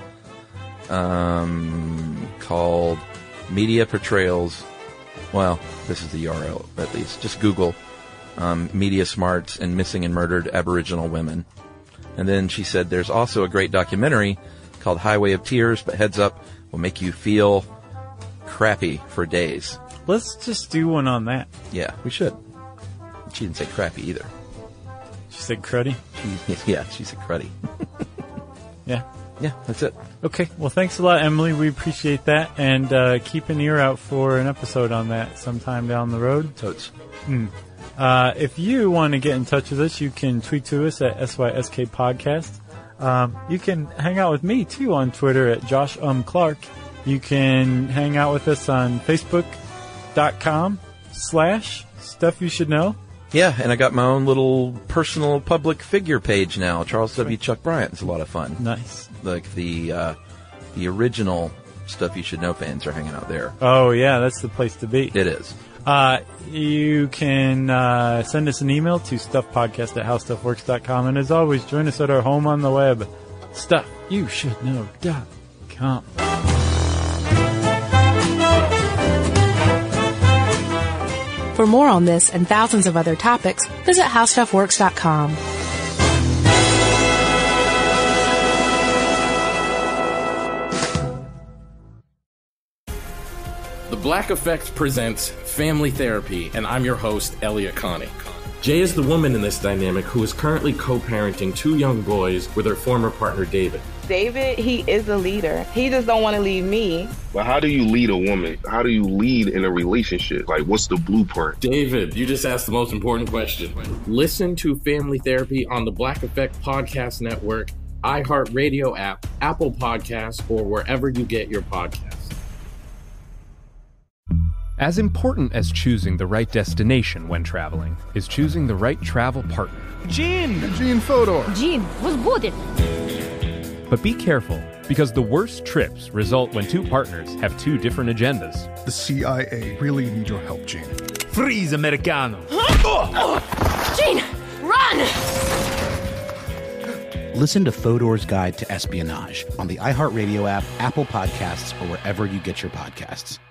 [SPEAKER 10] called Media Portrayals. Well, this is the URL, at least. Just Google Media Smarts and Missing and Murdered Aboriginal Women. And then she said there's also a great documentary called Highway of Tears, but heads up, will make you feel crappy for days.
[SPEAKER 4] Let's just do one on that.
[SPEAKER 10] Yeah, we should. She didn't say crappy either.
[SPEAKER 4] She said cruddy?
[SPEAKER 10] Yeah, she said cruddy.
[SPEAKER 4] Yeah.
[SPEAKER 10] Yeah, that's it.
[SPEAKER 4] Okay, well, thanks a lot, Emily. We appreciate that. And keep an ear out for an episode on that sometime down the road.
[SPEAKER 10] Totes.
[SPEAKER 4] If you want to get in touch with us, you can tweet to us at SYSK Podcast. You can hang out with me, too, on Twitter at Josh Clark. You can hang out with us on Facebook.com/Stuff You Should Know.
[SPEAKER 10] Yeah, and I got my own little personal public figure page now. Charles W. Chuck Bryant. It's a lot of fun.
[SPEAKER 4] Nice.
[SPEAKER 10] Like the original Stuff You Should Know fans are hanging out there.
[SPEAKER 4] Oh, yeah, that's the place to be.
[SPEAKER 10] It is.
[SPEAKER 4] You can send us an email to stuffpodcast@howstuffworks.com. And as always, join us at our home on the web, stuffyoushouldknow.com.
[SPEAKER 9] For more on this and thousands of other topics, visit howstuffworks.com.
[SPEAKER 16] The Black Effect presents Family Therapy, and I'm your host, Elliot Connie. Jay is the woman in this dynamic who is currently co-parenting 2 young boys with her former partner, David.
[SPEAKER 17] David, he is a leader. He just don't want to leave me.
[SPEAKER 18] But how do you lead a woman? How do you lead in a relationship? Like, what's the blueprint?
[SPEAKER 16] David, you just asked the most important question. Listen to Family Therapy on the Black Effect Podcast Network, iHeartRadio app, Apple Podcasts, or wherever you get your podcasts.
[SPEAKER 1] As important as choosing the right destination when traveling is choosing the right travel partner.
[SPEAKER 2] Gene Fodor.
[SPEAKER 3] Gene, was будет?
[SPEAKER 1] But be careful, because the worst trips result when 2 partners have 2 different agendas.
[SPEAKER 2] The CIA really need your help, Gene.
[SPEAKER 19] Freeze, Americano!
[SPEAKER 3] Gene, run!
[SPEAKER 5] Listen to Fodor's Guide to Espionage on the iHeartRadio app, Apple Podcasts, or wherever you get your podcasts.